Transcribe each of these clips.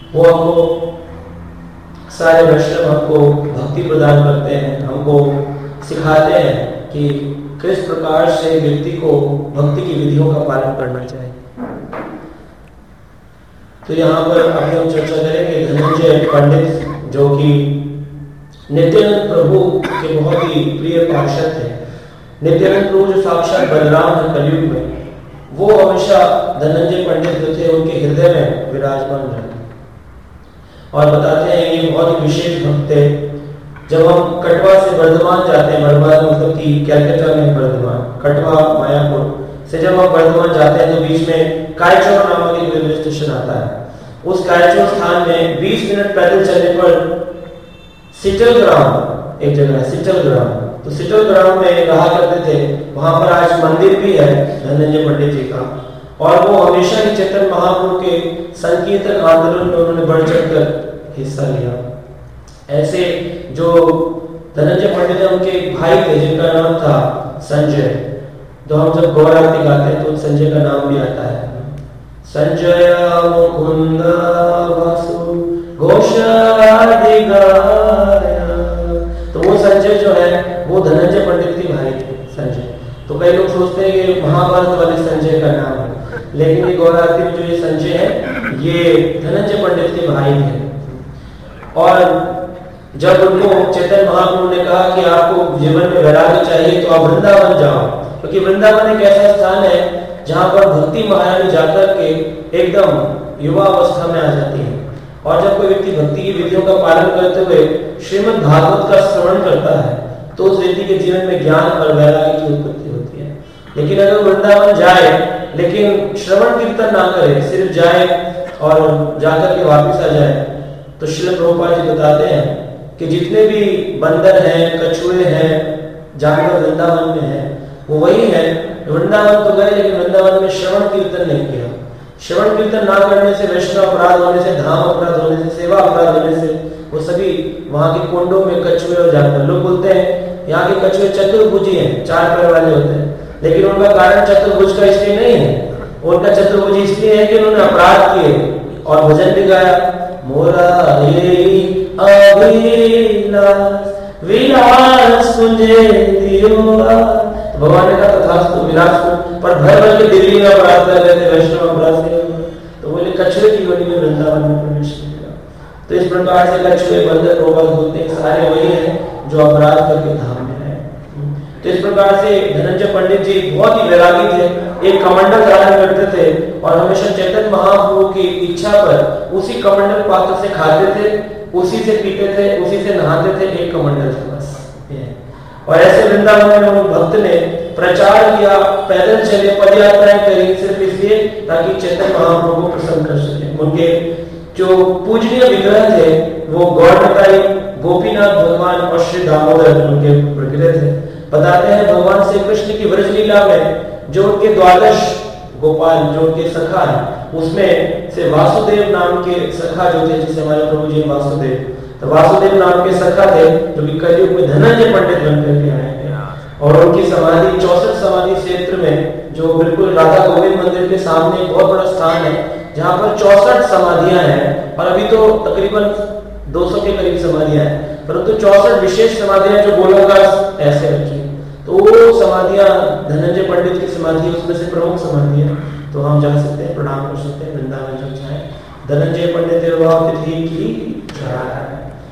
वो हमको सारे वैष्णव हमको भक्ति प्रदान करते हैं, हमको सिखाते हैं कि किस प्रकार से व्यक्ति को भक्ति की विधियों का पालन करना चाहिए। तो यहाँ पर अभी हम चर्चा करेंगे धनंजय पंडित, जो कि नित्यानंद प्रभु के बहुत ही प्रिय पार्षद थे। नित्यानंद प्रभु जो साक्षात बलराम है कलयुग में, वो हमेशा धनंजय पंडित जो थे उनके हृदय में विराजमान रहे। और बताते हैं ये बहुत ही विशेष भक्त थे। जब हम कटवा से वर्धमान जाते हैं, वर्धमान मतलब कि कैलकाटा में वर्धमान, कटवा मायापुर से जब हम वर्धमान जाते हैं तो बीच में कायचोर नामक एक रेलवे स्टेशन आता है। उस कायचोर स्थान में 20 मिनट पैदल चलने पर सिटल ग्राम एक जगह है, सिटल ग्राम। तो सिटल ग्राम में रहा करते थे। वहां पर आज मंदिर भी है धनंजय पंडित जी का। और वो हमेशा ही चैतन्य महाप्रभु के संकीर्तन आंदोलन में उन्होंने बढ़ चढ़कर हिस्सा लिया। ऐसे जो धनंजय पंडित उनके एक भाई थे जिनका नाम था संजय। तो हम जब गौर आरती गाते हैं तो संजय का नाम भी आता है, संजय मुकुंद वासु घोषादि गाया। तो वो संजय जो है वो धनंजय पंडित के भाई थे, संजय। तो कई लोग सोचते हैं कि महाभारत वाले संजय का नाम है, लेकिन ये गौर आरती में जो ये संजय है ये धनंजय पंडित के भाई थे। और जब उनको चैतन्य महाप्रभु ने कहा कि आपको जीवन में वैराग्य चाहिए तो आप वृंदावन जाओ, क्योंकि वृंदावन एक ऐसा स्थान है जहां पर भक्ति महारानी जाकर के एकदम युवा अवस्था में आ जाती है। और जब कोई व्यक्ति भक्ति की विधियों का पालन करते हुए श्रीमद् भागवत का श्रवण करता है तो उस व्यक्ति के जीवन में ज्ञान और वैराग्य की उत्पत्ति होती है। लेकिन अगर वृंदावन जाए लेकिन श्रवण कीर्तन ना करे, सिर्फ जाए और जाकर के वापस आ जाए, तो श्रील प्रभुपाद जी बताते हैं कि जितने भी बंदर हैं, कछुए हैं, जानवर वृंदावन में हैं, वो वही है। वृंदावन तो गए लेकिन वृंदावन में श्रवण कीर्तन नहीं किया। श्रवण कीर्तन ना करने से, वैष्णव अपराध होने से, धाम अपराध होने से, सेवा अपराध होने से वो सभी वहां के कुंडों में कछुए और जानवर। लोग बोलते हैं यहाँ के कछुए चतुर्भुजी हैं, 4 पैर वाले होते हैं, लेकिन उनका कारण चतुर्भुज का इसलिए नहीं है। उनका चतुर्भुजी इसलिए है कि उन्होंने अपराध किए और भजन भी गाया, मोरा विलास मुझे दियो। तो भगवान ने कहा तथास्तु विलास को, पर भर भर के दिल्ली में अपराध कर रहे थे, वैष्णव अपराध से। तो बोले कछुए की योनि में वृंदावन में प्रवेश किया। तो इस प्रकार से कछुए, बंदर, रोबल होते हैं, सारे वही हैं जो अपराध करके धाम में है। तो इस प्रकार से धनंजय पंडित जी बहुत ही वैरागी थे, एक कमंडल धारण करते थे और हमेशा चैतन्य महाप्रभु की इच्छा पर उसी कमंडल पात्र से खाते थे, उसी से पीते थे, उसी से नहाते थे, एक कमंडल था बस। और ऐसे वृंदावन में उन भक्त ने प्रचार किया, पैदल चले, पदयात्राएं करी, सिर्फ इसलिए ताकि चैतन्य महाप्रभु को प्रसन्न कर सके। उनके जो पूजनीय विग्रह थे वो गौरताई, गोपीनाथ भगवान और श्री दामोदर उनके विग्रह थे। बताते हैं भगवान श्री कृष्ण की व्रज लीला में जो उनके 12 गोपाल जो उनके सखा है, उसमें से वासुदेव नाम के सखा जो थे, जिसे हमारे प्रभु जी वासुदेव, तो वासुदेव नाम के सखा थे जो कि कलयुग में धनंजय पंडित बनकर के आए थे। और उनकी समाधि 64 समाधि क्षेत्र में, जो बिल्कुल राधा गोविंद मंदिर के सामने एक बहुत बड़ा स्थान है जहाँ पर 64 समाधियां हैं। और अभी तो तकरीबन 200 के करीब समाधियां हैं, परंतु 64 विशेष समाधियां जो गोलाकार ऐसे रखी। तो वो समाधियां धनंजय पंडित की समाधि उसमें से प्रमुख समाधि है। तो हम जा सकते हैं, प्रणाम कर सकते हैं, वृंदावन जब जाए। धनंजय पंडित तिथि की जय।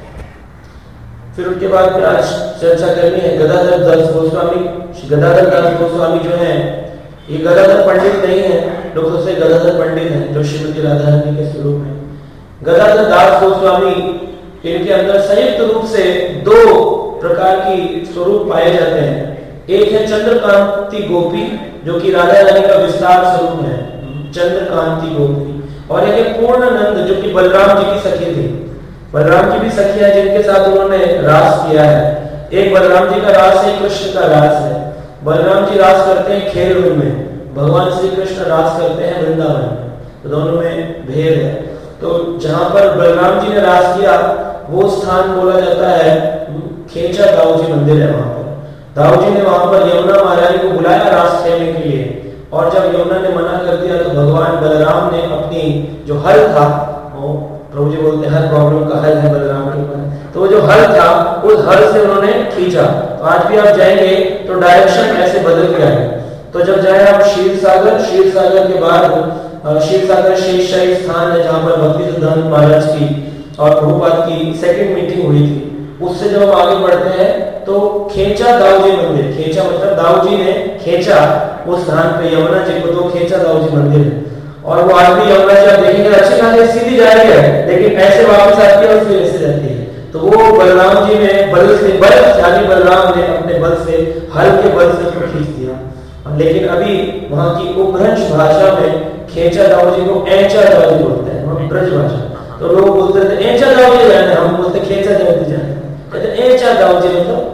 फिर उसके बाद आज चर्चा करनी है गदाधर दास गोस्वामी। गदाधर दास गोस्वामी जो है ये गदाधर पंडित नहीं है, लोग सोचते गदाधर पंडित है जो श्रीमती राधा रानी के स्वरूप है। गदाधर दास गोस्वामी, इनके अंदर संयुक्त रूप से 2 प्रकार की स्वरूप पाए जाते हैं। एक है चंद्रकांति गोपी जो कि राधा रानी का विस्तार स्वरूप है, चंद्रकांति गोपी, और एक है पूर्णानंद जो कि बलराम जी की सखी थी। बलराम जी भी सखी है जिनके साथ उन्होंने रास किया है। एक बलराम जी का रास है, कृष्ण का रास है। बलराम जी रास करते हैं खेल में, भगवान श्री कृष्ण रास करते हैं वृंदावन में, तो दोनों में भेद है। तो जहां पर बलराम जी ने रास किया वो स्थान बोला जाता है खेचा दाऊ जी मंदिर है। वहां पर दाऊ जी ने वहां पर यमुना महारानी को बुलाया रास खेलने के लिए, और जब यमुना ने मना कर दिया तो भगवान बलराम ने अपनी जो हल था वो प्रभु जी बोलते हैं हर प्रॉब्लम का हल है बलराम के पास। तो वो जो हल था उस हल से उन्होंने खींचा। तो आज भी आप जाएंगे तो डायरेक्शन ऐसे बदल गया है। तो जब जाए आप क्षीर सागर के बाद क्षीर सागर शेषशाही स्थान है जहाँ पर भक्ति सिद्धांत महाराज की और प्रभुपाद की सेकंड मीटिंग हुई थी। उससे जब हम आगे बढ़ते हैं तो खेचा दाऊजी मंदिर, खेचा मतलब दाऊजी ने खेचा उस स्थान पे यमुना जी को, तो खेचा दाऊजी मंदिर है। और वो आज भी यमुना जी आप देखेंगे अच्छी खासी सीधी जा रही है, लेकिन ऐसे वापस आती है और फिर ऐसे जाती है। तो वो बलराम जी ने बल बलराम ने अपने बल से हल के बल से उसको खींच दिया। लेकिन अभी वहां की उपभ्रंश भाषा में खेचा दाऊजी को ऐचा दाऊजी बोलते हैं, वहां ब्रज भाषा। तो लोग बोलते थे ऐचा दाऊजी जाने, हम बोलते खेचा दाऊजी जाने, कहते ऐचा दाऊजी मतलब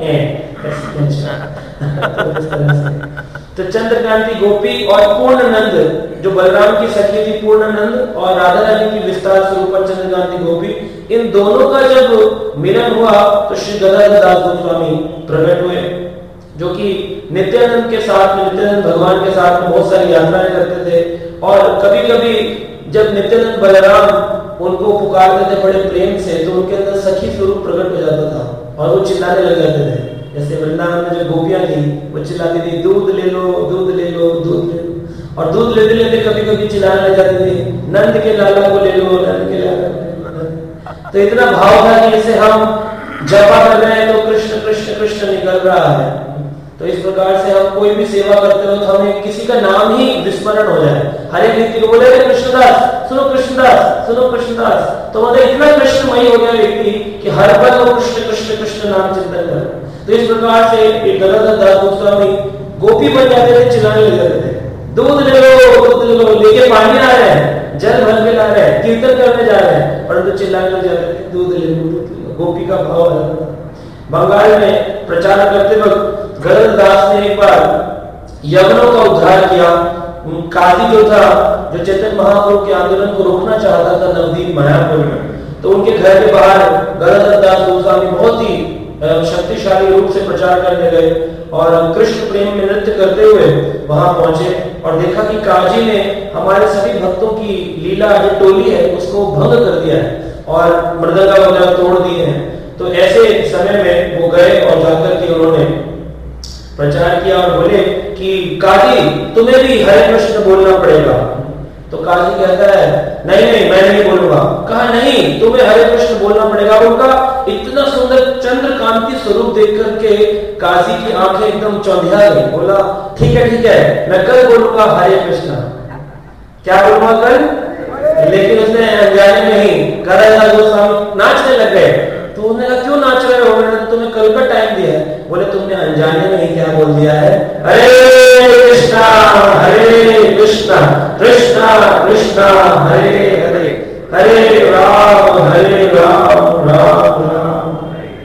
तो चंद्रकांति गोपी और पूर्णानंद जो बलराम की सखी थी पूर्णानंद और राधा रानी की विस्तार स्वरूप चंद्रकांति गोपी, इन दोनों का जब मिलन हुआ तो श्री गदाधर दास गोस्वामी प्रकट हुए, जो कि नित्यानंद के साथ में, नित्यानंद भगवान के साथ में बहुत सारी यात्राएं करते थे। और कभी कभी जब नित्यानंद बलराम उनको पुकारते थे बड़े प्रेम से, तो उनके अंदर सखी स्वरूप प्रकट हो जाता था और वो चिल्लाने लग जाते थे। जैसे वृंदावन में जो गोपियां थी वो चिल्लाती थी दूध ले लो दूध ले लो दूध ले लो, और दूध लेते लेते कभी कभी चिल्लाने लग जाती थी नंद के लाला को ले लो, नंद के लाला को ले लो। तो इतना भाव था कि जैसे हम जपा कर रहे हैं तो कृष्ण कृष्ण कृष्ण निकल रहा है। तो इस प्रकार से हम कोई भी सेवा करते हो तो हमें किसी का नाम ही विस्मरण हो जाए। हर एक व्यक्ति को बोले कृष्णदास सुनो कृष्णदास सुनो कृष्णदास, तो मतलब इतना कृष्णमयी हो गया व्यक्ति कि हर पल वो कृष्ण कृष्ण कृष्ण नाम चिंतन कर। तो इस प्रकार से एक गदाधर दास गोस्वामी गोपी बन जाते थे, चिल्लाने लग जाते थे दूध ले लो, लेके पानी आ रहे हैं, जल भर के ला रहे हैं, कीर्तन करने जा रहे हैं, परंतु चिल्लाने लग जाते थे दूध ले लो। गोपी का भाव अलग। बंगाल में प्रचार करते वक्त गदाधर दास ने एक बार यवनों का उद्धार किया। काजी जो था, जो चैतन्य महाप्रभु के आंदोलन को रोकना चाहता था नवदीप मायापुर में, तो उनके घर के बाहर गदाधर दास गोस्वामी बहुत ही शक्तिशाली रूप से प्रचार करने गए और कृष्ण प्रेम में नृत्य करते हुए वहां पहुंचे और देखा कि काजी ने हमारे सभी भक्तों की लीला जो टोली है उसको भंग कर दिया है और मृदंगा वगैरह तोड़ दिए हैं। तो ऐसे समय में वो गए और जाकर के उन्होंने प्रचार किया और बोले कि काजी तुम्हें भी हरे कृष्ण बोलना पड़ेगा। तो काजी कहता है नहीं मैं नहीं बोलूंगा। कहा नहीं तुम्हें हरे कृष्ण बोलना पड़ेगा। उनका इतना सुंदर चंद्रकांति स्वरूप देख करके काजी की आंखें एकदम चौंधिया गई। बोला ठीक है मैं कल बोलूंगा हरे कृष्ण। क्या बोलूंगा कल? लेकिन उसने अनजाने में ही गदाधर गोस्वामी नाचने लग गए। तो उन्होंने कहा क्यों नाच रहे हो, मैंने तुम्हें कल का टाइम दिया है। बोले तुमने अनजाने में ही क्या बोल दिया है, हरे कृष्णा कृष्णा कृष्णा हरे हरे हरे राम राम राम।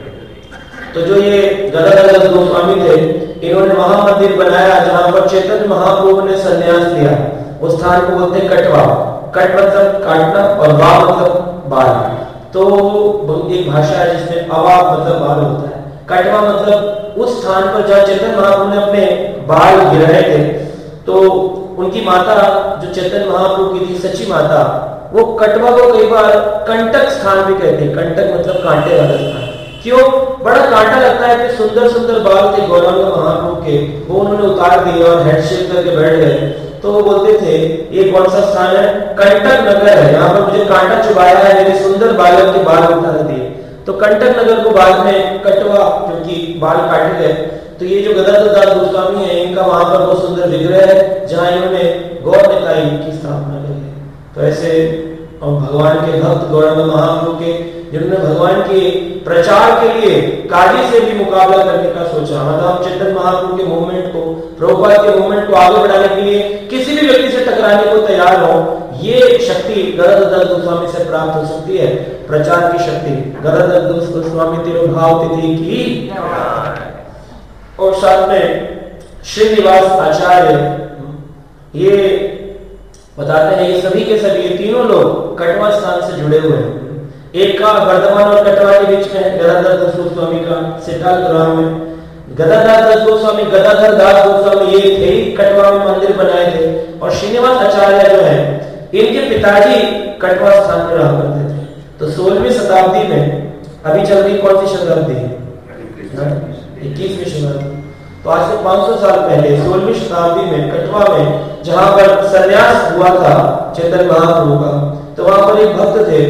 तो जो ये गदाधर गोस्वामी थे, इन्होंने महामंदिर बनाया जहां पर चैतन्य महाप्रभु ने संन्यास लिया। उस स्थान को बोलते हैं कटवा। कट मतलब काटना और वा मतलब बाल। तो एक भाषा है जिसमें अवा मतलब बाल होता है। कटवा मतलब उस स्थान पर जहाँ चैतन्य महाप्रभु ने अपने बाल गिराए थे, तो उनकी माता जो चैतन्य महाप्रभु की थी सच्ची माता, वो कटवा को कई बार कंटक स्थान भी कहते हैं। कंटक मतलब कांटे वाला स्थान। क्यों? बड़ा कांटा लगता है कि सुंदर सुंदर बाल थे गौरांग महाप्रभु के, वो उन्होंने उतार दिए और हेड शेप करके बैठ गए। तो वो बोलते थे ये कौन सा स्थान है? कंटक नगर है, यहाँ पर मुझे कांटा चुभाया है, मेरे सुंदर बालक के बाल उतार दिए। तो कंटक नगर को बाद में कटवा, क्योंकि बाल काटे गए। तो ये जो गदाधर दास गोस्वामी है, इनका वहां पर बहुत सुंदर विग्रह है जहाँ इन्होंने गौर निताई की स्थापना की। तो ऐसे भगवान के भक्त गौरांग महाप्रभु के, जिन्होंने भगवान के प्रचार के लिए काजी से भी मुकाबला करने का सोचा। मतलब चैतन्य महाप्रभु के मूवमेंट को, प्रभुपाद के मूवमेंट को आगे बढ़ाने के लिए किसी भी व्यक्ति से टकराने को तैयार हो, ये शक्ति गदाधर दास गोस्वामी से प्राप्त हो सकती है, प्रचार की शक्ति। गदाधर दास गोस्वामी तिरुभाव तिथि की। और साथ में श्रीनिवास आचार्य, ये बताते हैं ये सभी के सभी, ये तीनों लोग कटवा स्थान से जुड़े हुए हैं। एक का वर्धमान और कटवा के बीच में गदाधर दास गोस्वामी का सिद्धार्थपुराण में। गदाधर दास गोस्वामी ये थे कटवा में मंदिर बनाए थे। और श्रीनिवास आचार्य जो है, इनके पिताजी कटवा स्थान में रहा करते थे। तो 16वीं शताब्दी में, अभी चल रही कौन सी शताब्दी है? 21वीं शताब्दी। तो आज से 500 साल पहले 16वीं शताब्दी में कटवा में जहां पर संन्यास हुआ था चैतन्य महाप्रभु का, तो वहां पर एक भक्त थे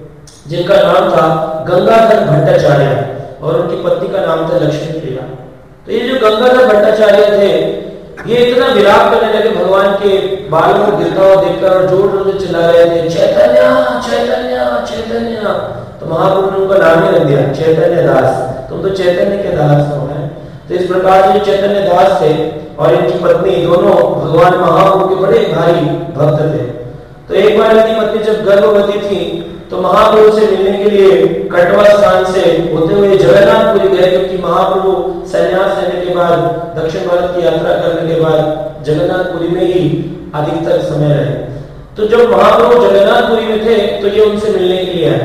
जिनका नाम था गंगाधर भट्टाचार्य और उनकी पत्नी का नाम था लक्ष्मी प्रिया। तो ये जो गंगाधर भट्टाचार्य थे, ये इतना विलाप करने लगे भगवान के बालों को गिरता हुआ देखकर और जोर जोर से चिल्ला रहे थे, चैतन्य चैतन्य चैतन्य। तो महाप्रभु ने उनका नाम ही रख दिया चैतन्य दास, तुम तो चैतन्य के दास हो। तो इस प्रकार से चैतन्य दास थे और इनकी पत्नी दोनों भगवान महाप्रभु के बड़े भारी भक्त थे। तो एक बार इनकी पत्नी जब गर्भवती थी तो महाप्रभु से मिलने के लिए कटवा स्थान से होते हुए जगन्नाथपुरी गए, क्योंकि महाप्रभु संन्यास लेने के बाद दक्षिण भारत की यात्रा करने के बाद जगन्नाथपुरी में ही अधिकतर समय रहे। तो जब महाप्रभु जगन्नाथपुरी में थे तो ये उनसे मिलने के लिए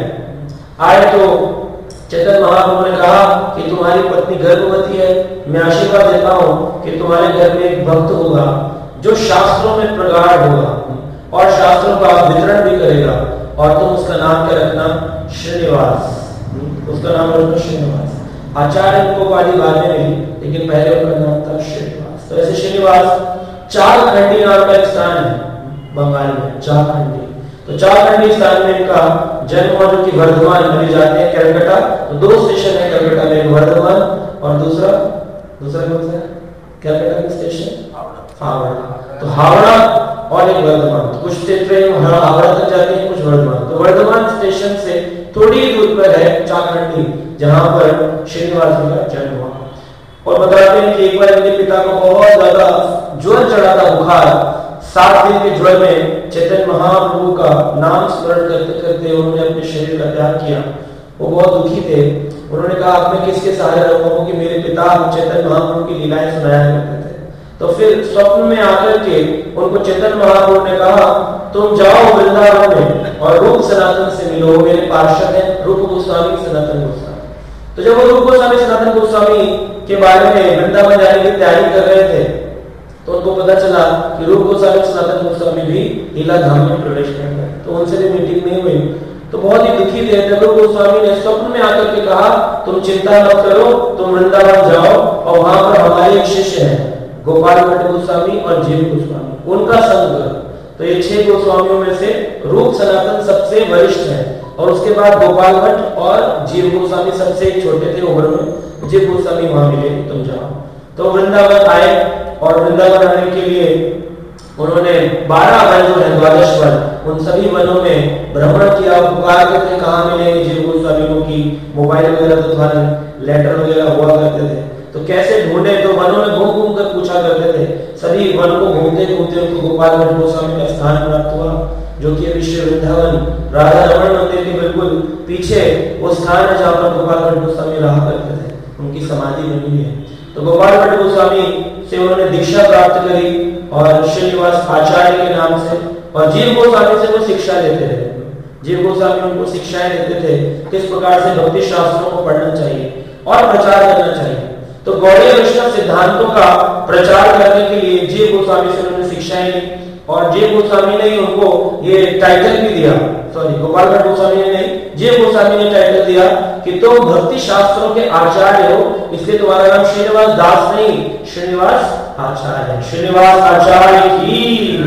आए। तो चैतन्य महाप्रभु ने कहा कि तुम्हारी पत्नी गर्भवती है, मैं आशीर्वाद देता हूँ कि तुम्हारे घर में एक भक्त होगा जो शास्त्रों में प्रगाढ़ होगा और शास्त्रों का वितरण भी करेगा, और तुम उसका नाम क्या रखना? श्रीनिवास। उसका नाम रखना श्रीनिवास। आचार्य को उपाधि बाद में मिली, लेकिन पहले उनका नाम था श्रीनिवास। तो ऐसे श्रीनिवास चारखंडी नाम का एक स्थान है बंगाल में, चारखंडी। तो चारखंडी स्थान में इनका जन्म हुआ, जो कि वर्धमान अभी जाते हैं कलकत्ता। तो 2 स्टेशन है कलकत्ता में, वर्धमान और दूसरा कौन सा है कलकत्ता में स्टेशन? हावड़ा। तो हावड़ा और एक वर्धमान। तो कुछ ट्रेन हावड़ा तक जाती है, कुछ वर्धमान। तो वर्धमान स्टेशन से थोड़ी दूर पर है चारखंडी, जहां पर श्रीनिवास जी का जन्म हुआ। और बताते हैं कि एक बार इनके पिता को बहुत ज्यादा ज्वर चढ़ा था, बुखार। 7 दिन के ज्वर में चैतन्य महाप्रभु का नाम स्मरण करते करते उन्होंने अपने शरीर का त्याग किया। वो बहुत दुखी थे। उन्होंने कहा अब मैं किसके सहारे रहूंगा, क्योंकि मेरे पिता चैतन्य महाप्रभु की लीलाएं सुनाया करते थे। तो फिर स्वप्न में आकर के उनको चैतन्य महाप्रभु ने कहा तुम जाओ वृंदावन में और रूप सनातन से मिलो, मेरे पार्षद हैं रूप गोस्वामी सनातन गोस्वामी। तो जब वो रूप गोस्वामी सनातन गोस्वामी के बारे में वृंदावन जाने की तैयारी कर रहे थे तो उनको पता चला कि रूप गोस्वामी सनातन गोस्वामी भी लीला धाम में प्रवेश कर गए। तो उनसे भी मीटिंग नहीं हुई। तो बहुत ही दुखी थे। रूप गोस्वामी ने स्वप्न में आकर के कहा तुम चिंता मत करो, तुम वृंदावन जाओ और वहां पर हमारे एक शिष्य है गोपाल भट्ट गोस्वामी और जीव गोस्वामी, उनका संग करो। तो ये 6 गोस्वामियों में से रूप सनातन सबसे वरिष्ठ है और उसके बाद गोपाल भट्ट और जीव गोस्वामी सबसे छोटे थे उम्र में। जीव गोस्वामी वहां मिले, तुम जाओ। तो वृंदावन आए और वृंदावन आने के लिए उन्होंने 12 वन जो है 12 वन, उन सभी वनों में भ्रमण किया। पुकार करते कहाँ मिलेंगे जीव गोस्वामी को, कि मोबाइल वगैरह तो था नहीं, लेटर वगैरह हुआ करते थे, तो कैसे ढूंढे। तो वनों में घूम घूम कर पूछा करते थे। सभी वन को घूमते घूमते उनको गोपाल भट्ट गोस्वामी का स्थान प्राप्त हुआ, जो कि अभी श्री वृंदावन राधा रमण मंदिर के बिल्कुल पीछे वो स्थान है जहाँ पर गोपाल भट्ट गोस्वामी रहा करते थे, उनकी समाधि बनी है। तो गोपाल भट्ट गोस्वामी से उन्होंने दीक्षा प्राप्त करी और श्रीनिवास आचार्य के नाम से, और जीव गोस्वामी से वो शिक्षा लेते रहे। जीव गोस्वामी उनको शिक्षाएं देते थे किस प्रकार से भक्ति शास्त्रों को पढ़ना चाहिए और प्रचार करना चाहिए। तो गौड़ीय वैष्णव सिद्धांतों का प्रचार करने के लिए जीव गोस्वामी से उन्होंने शिक्षाएं ली, और जीव गोस्वामी ने उनको ये टाइटल भी दिया, सॉरी गोपाल भट्ट गोस्वामी ने नहीं, जीव गोस्वामी ने टाइटल दिया कि तुम भक्ति शास्त्रों के आचार्य हो, इसलिए तुम्हारा नाम श्रीनिवास दास नहीं, श्रीनिवास आचार्य है। श्रीनिवास आचार्य की।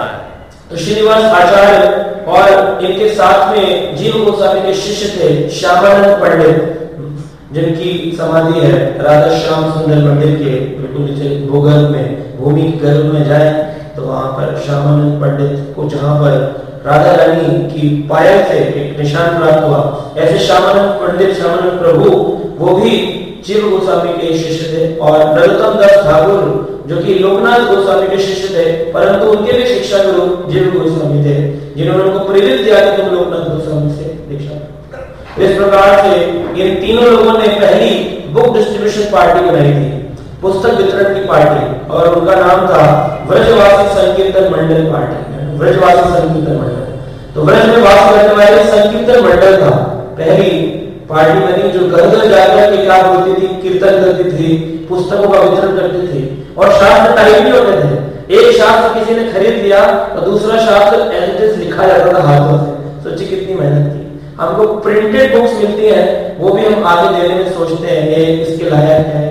तो श्रीनिवास आचार्य और इनके साथ में जीव गोस्वामी के शिष्य थे श्यामानंद पंडित, जिनकी समाधि है राधा श्याम सुंदर मंदिर के बिल्कुल नीचे भूगर्भ में, भूमि गर्भ में जाए तो वहां पर श्यामानंद पंडित को, जहां पर राधा रानी की पायल से एक निशान प्राप्त हुआ, ऐसे श्यामानंद पंडित श्यामानंद प्रभु वो भी जीव गोस्वामी के शिष्य थे। और नरोत्तम दास ठाकुर जो कि लोकनाथ गोस्वामी के शिष्य थे, परंतु उनके भी शिक्षा गुरु जीव गोस्वामी थे, जिन्होंने उनको प्रेरित किया कि तुम लोकनाथ गोस्वामी से दीक्षा। इस प्रकार से इन तीनों लोगों ने पहली बुक डिस्ट्रीब्यूशन पार्टी बनाई थी, पुस्तक वितरण की पार्टी, और उनका नाम था व्रजवासी संकीर्तन मंडल पार्टी, व्रजवासी संकीर्तन मंडल। तो व्रज में वास करने वाले संकीर्तन मंडल था पहली पार्टी बनी, जो घर घर जाकर के क्या बोलती थी, कीर्तन करती थी, पुस्तकों का वितरण करती थी, और शास्त्र टाइप भी होते थे। एक शास्त्र किसी ने खरीद लिया और दूसरा शास्त्र एज इट इज लिखा जाता था हाथों से। सोचिए कितनी मेहनत की। हमको प्रिंटेड बुक्स मिलती हैं, वो भी हम आगे देने में सोचते हैं ये इसके लायक है।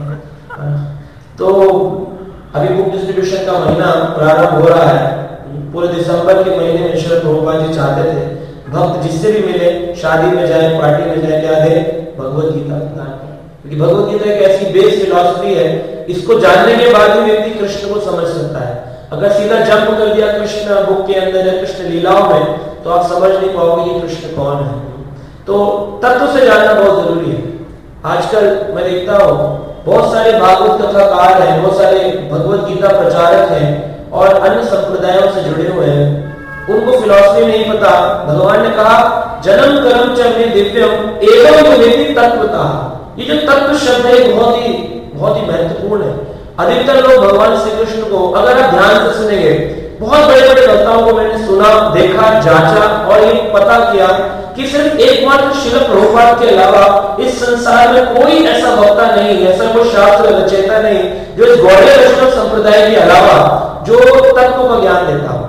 तो अभी बुक डिस्ट्रीब्यूशन का महीना प्रारंभ हो रहा है। पूरे दिसंबर के महीने में श्री प्रभुपाद जी चाहते थे भक्त जिससे भी मिले, शादी में जाए, पार्टी में जाए, क्या दे? भगवत गीता दान करें, क्योंकि भगवत गीता एक ऐसी बेस फिलॉसफी है, इसको जानने के बाद ही व्यक्ति कृष्ण को समझ सकता है। अगर सीधा जंप कर दिया कृष्ण बुक के अंदर या कृष्ण लीलाओं में, तो आप समझ नहीं पाओगे कि कृष्ण कौन है। तो तत्व से जानना बहुत जरूरी है। आजकल मैं देखता हूँ बहुत सारे भागवत कथाकार हैं, बहुत सारे भगवत गीता प्रचारक हैं और अन्य संप्रदायों से जुड़े हुए हैं, उनको फिलॉसफी नहीं पता। भगवान ने कहा जन्म कर्म च मे दिव्यम एवं वेति तत्वतः। ये जो तत्व शब्द है बहुत ही महत्वपूर्ण है। अधिकतर लोग भगवान श्री कृष्ण को, अगर आप ध्यान से सुनेंगे, बहुत बड़े बड़े वक्ताओं को मैंने सुना, देखा, जांचा और ये पता किया कि सिर्फ एकमात्र श्रील प्रभुपाद के अलावा इस संसार में कोई ऐसा वक्ता नहीं, ऐसा कोई शास्त्र रचयिता नहीं जो इस गौड़ीय वैष्णव संप्रदाय के अलावा जो तत्व का ज्ञान देता हो।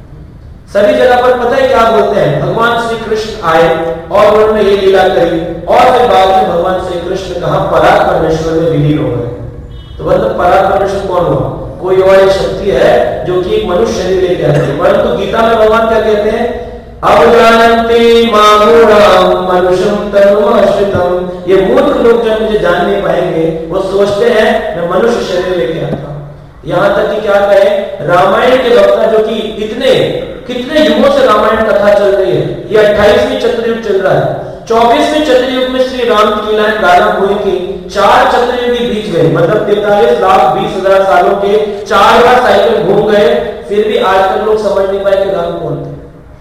सभी जगह पर पता है क्या बोलते हैं? भगवान श्री कृष्ण आए और उन्होंने ये लीला करी और फिर बाद में भगवान श्री कृष्ण कहा पराग परमेश्वर में विलीन हो गए। तो मतलब पराग परमेश्वर कौन हुआ? कोई और एक शक्ति है जो कि एक मनुष्य शरीर लेके आती है। परंतु गीता में भगवान क्या कहते हैं? अवजानन्ति मामूढ़ं मनुष्यं तनुमाश्रितम्। ये मूर्ख लोग जो मुझे जान नहीं पाएंगे, वो सोचते हैं मैं मनुष्य शरीर लेके आता हूं। यहां तक कि क्या कहे, रामायण के वक्ता जो कि कितने युगों से रामायण कथा चल रही है, ये 28वीं चतुर्युग चल रहा है। 24वें चतुर्युग में श्री राम की लीलाएं प्रारंभ हुई थी, 4 चतुर्युगी बीत गए, मतलब 43,20,000 सालों के 4 बार साइकिल घूम गए, फिर भी आज तक लोग समझ नहीं पाए कि राम कौन थे,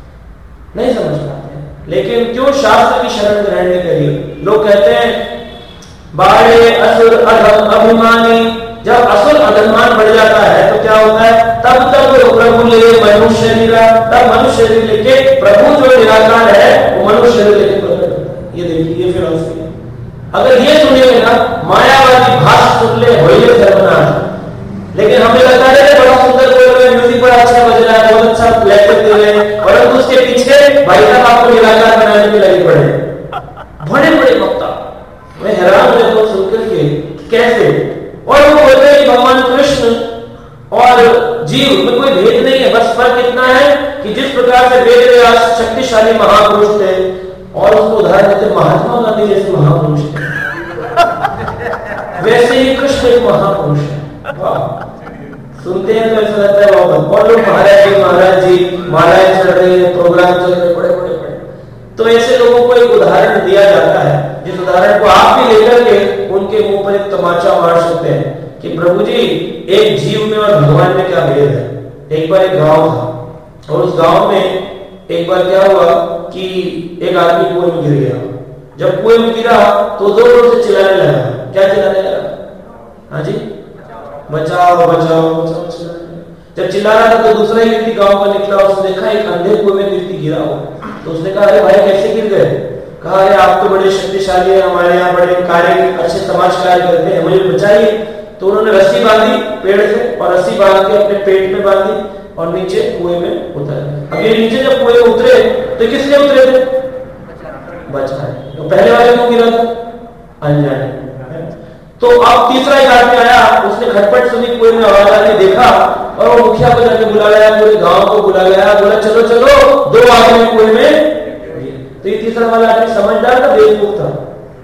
नहीं समझ पाते। लेकिन क्यों शास्त्र की शरण ग्रहण नहीं करी? लोग कहते हैं बाढ़े असुर अधम अभिमानी। जब असुर अधमान बढ़ जाता है तो क्या होता है? तब प्रभु ले मनुष्य शरीर, तब मनुष्य शरीर लेके प्रभु जो निराकार है वो मनुष्य शरीर लेके प्रकट होता है। ये देखिए, ये फिलॉसफी है। अगर ये सुनिए ना, मायावादी भाष सुन ले होइए सर्वनाश। लेकिन हमें लगता है बड़ा सुंदर बोल रहे हैं, म्यूजिक बड़ा अच्छा बज रहा है, बहुत अच्छा लेक्चर दे रहे हैं, और उसके पीछे भाई साहब आपको निराकार बनाने में लगे पड़े बड़े बड़े वक्ता। मैं हैरान हो जाता हूं सुनकर के कैसे। और वो बोलते हैं कि भगवान कृष्ण और जीव में कोई भेद नहीं है, बस फर्क इतना है कि जिस प्रकार से वेद व्यास शक्तिशाली महापुरुष थे, और उसको उदाहरण देते महात्मा गांधी जैसे महापुरुष थे, वैसे ही कृष्ण एक महापुरुष है। सुनते हैं तो ऐसा लगता है बहुत। और लोग महाराज जी मालाएं चढ़ रहे हैं, प्रोग्राम चल रहे बड़े बड़े बड़े। तो ऐसे लोगों को एक उदाहरण दिया जाता है, जिस उदाहरण को आप भी लेकर के उनके मुंह पर एक तमाचा मार सकते हैं कि प्रभु जी एक जीव में और भगवान में क्या भेद है। एक बार एक गांव था और उस गांव में एक बार क्या हुआ कि एक आदमी कुएं में गिर गया। जब कुएं में गिरा तो जोर जोर से चिल्लाने लगा। क्या चिल्लाने लगा? हाँ जी, बचाओ बचाओ बचाओ चिल्लाने। जब चिल्ला रहा था तो दूसरा ही व्यक्ति गांव का निकला, उसने देखा एक अंधे कुएं में व्यक्ति गिरा हो। तो उसने कहा अरे भाई कैसे गिर गए? कहा अरे आप तो बड़े शक्तिशाली हैं, हमारे यहाँ बड़े कार्य अच्छे समाज कार्य करते हैं, मुझे बचाइए। तो उन्होंने रस्सी बांधी पेड़ से और रस्सी बांध के अपने पेट में बांधी और नीचे कुएं में उतर। अब ये नीचे जब कुएं में उतरे तो किस लिए उतरे थे? बचाए। तो पहले वाले को गिरा था अनजाने। तो अब तीसरा एक आदमी आया, उसने खटपट सुनी, कुएं में आवाज आ रही, देखा और वो मुखिया को जाके बुला लाया, पूरे गांव को बुला लाया, बोला चलो चलो 2 आदमी कुएं में। तो ये तीसरा वाला आदमी समझदार था, बेवकूफ था।